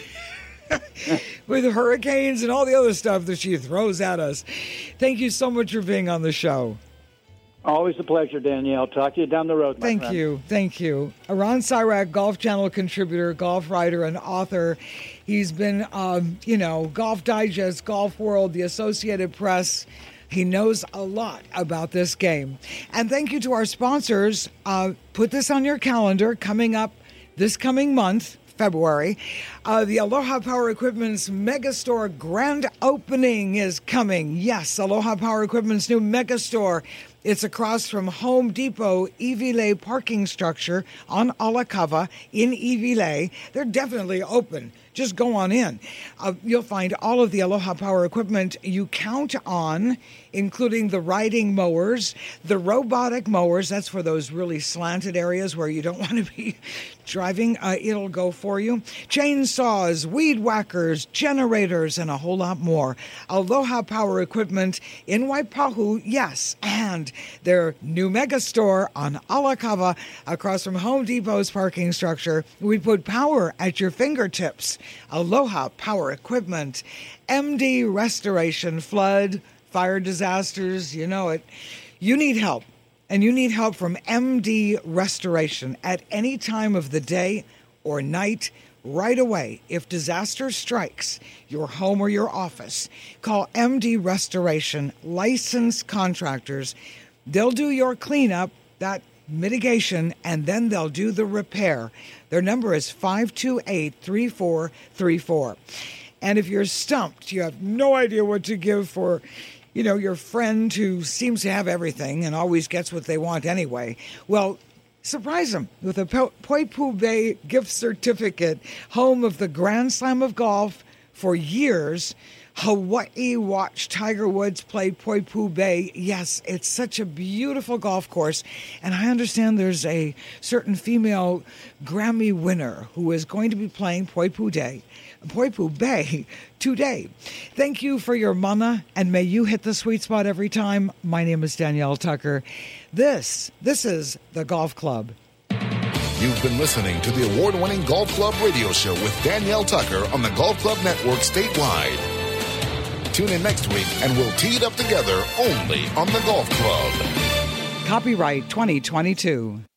with hurricanes and all the other stuff that she throws at us. Thank you so much for being on the show. Always a pleasure, Danielle. Talk to you down the road, my Thank friend. you. Thank you. Ron Sirak, Golf Channel contributor, golf writer, and author. He's been, um, you know, Golf Digest, Golf World, the Associated Press. He knows a lot about this game. And thank you to our sponsors. Uh, put this on your calendar coming up this coming month. February. Uh, the Aloha Power Equipment's Megastore grand opening is coming. Yes, Aloha Power Equipment's new Megastore. It's across from Home Depot Iwilei parking structure on Alakava in Iwilei. They're definitely open. Just go on in. Uh, you'll find all of the Aloha Power equipment you count on, including the riding mowers, the robotic mowers. That's for those really slanted areas where you don't want to be driving. Uh, it'll go for you. Chainsaws, weed whackers, generators, and a whole lot more. Aloha Power Equipment in Waipahu, yes. And their new mega store on Alakava across from Home Depot's parking structure. We put power at your fingertips. Aloha Power Equipment, M D Restoration, flood, fire disasters, you know it. You need help, and you need help from M D Restoration at any time of the day or night, right away. If disaster strikes your home or your office, call M D Restoration, licensed contractors. They'll do your cleanup, that mitigation, and then they'll do the repair. Their number is five two eight, three four three four. And if you're stumped, you have no idea what to give for, you know, your friend who seems to have everything and always gets what they want anyway, well, surprise them with a Poipu Bay gift certificate, home of the Grand Slam of golf for years. Hawaii watch Tiger Woods play Poipu Bay. Yes, it's such a beautiful golf course. And I understand there's a certain female Grammy winner who is going to be playing Poipu Day. Poipu Bay today. Thank you for your mana, and may you hit the sweet spot every time. My name is Danielle Tucker. This, this is the Golf Club. You've been listening to the award-winning Golf Club radio show with Danielle Tucker on the Golf Club Network statewide. Tune in next week and we'll tee it up together only on the Golf Club. Copyright twenty twenty-two.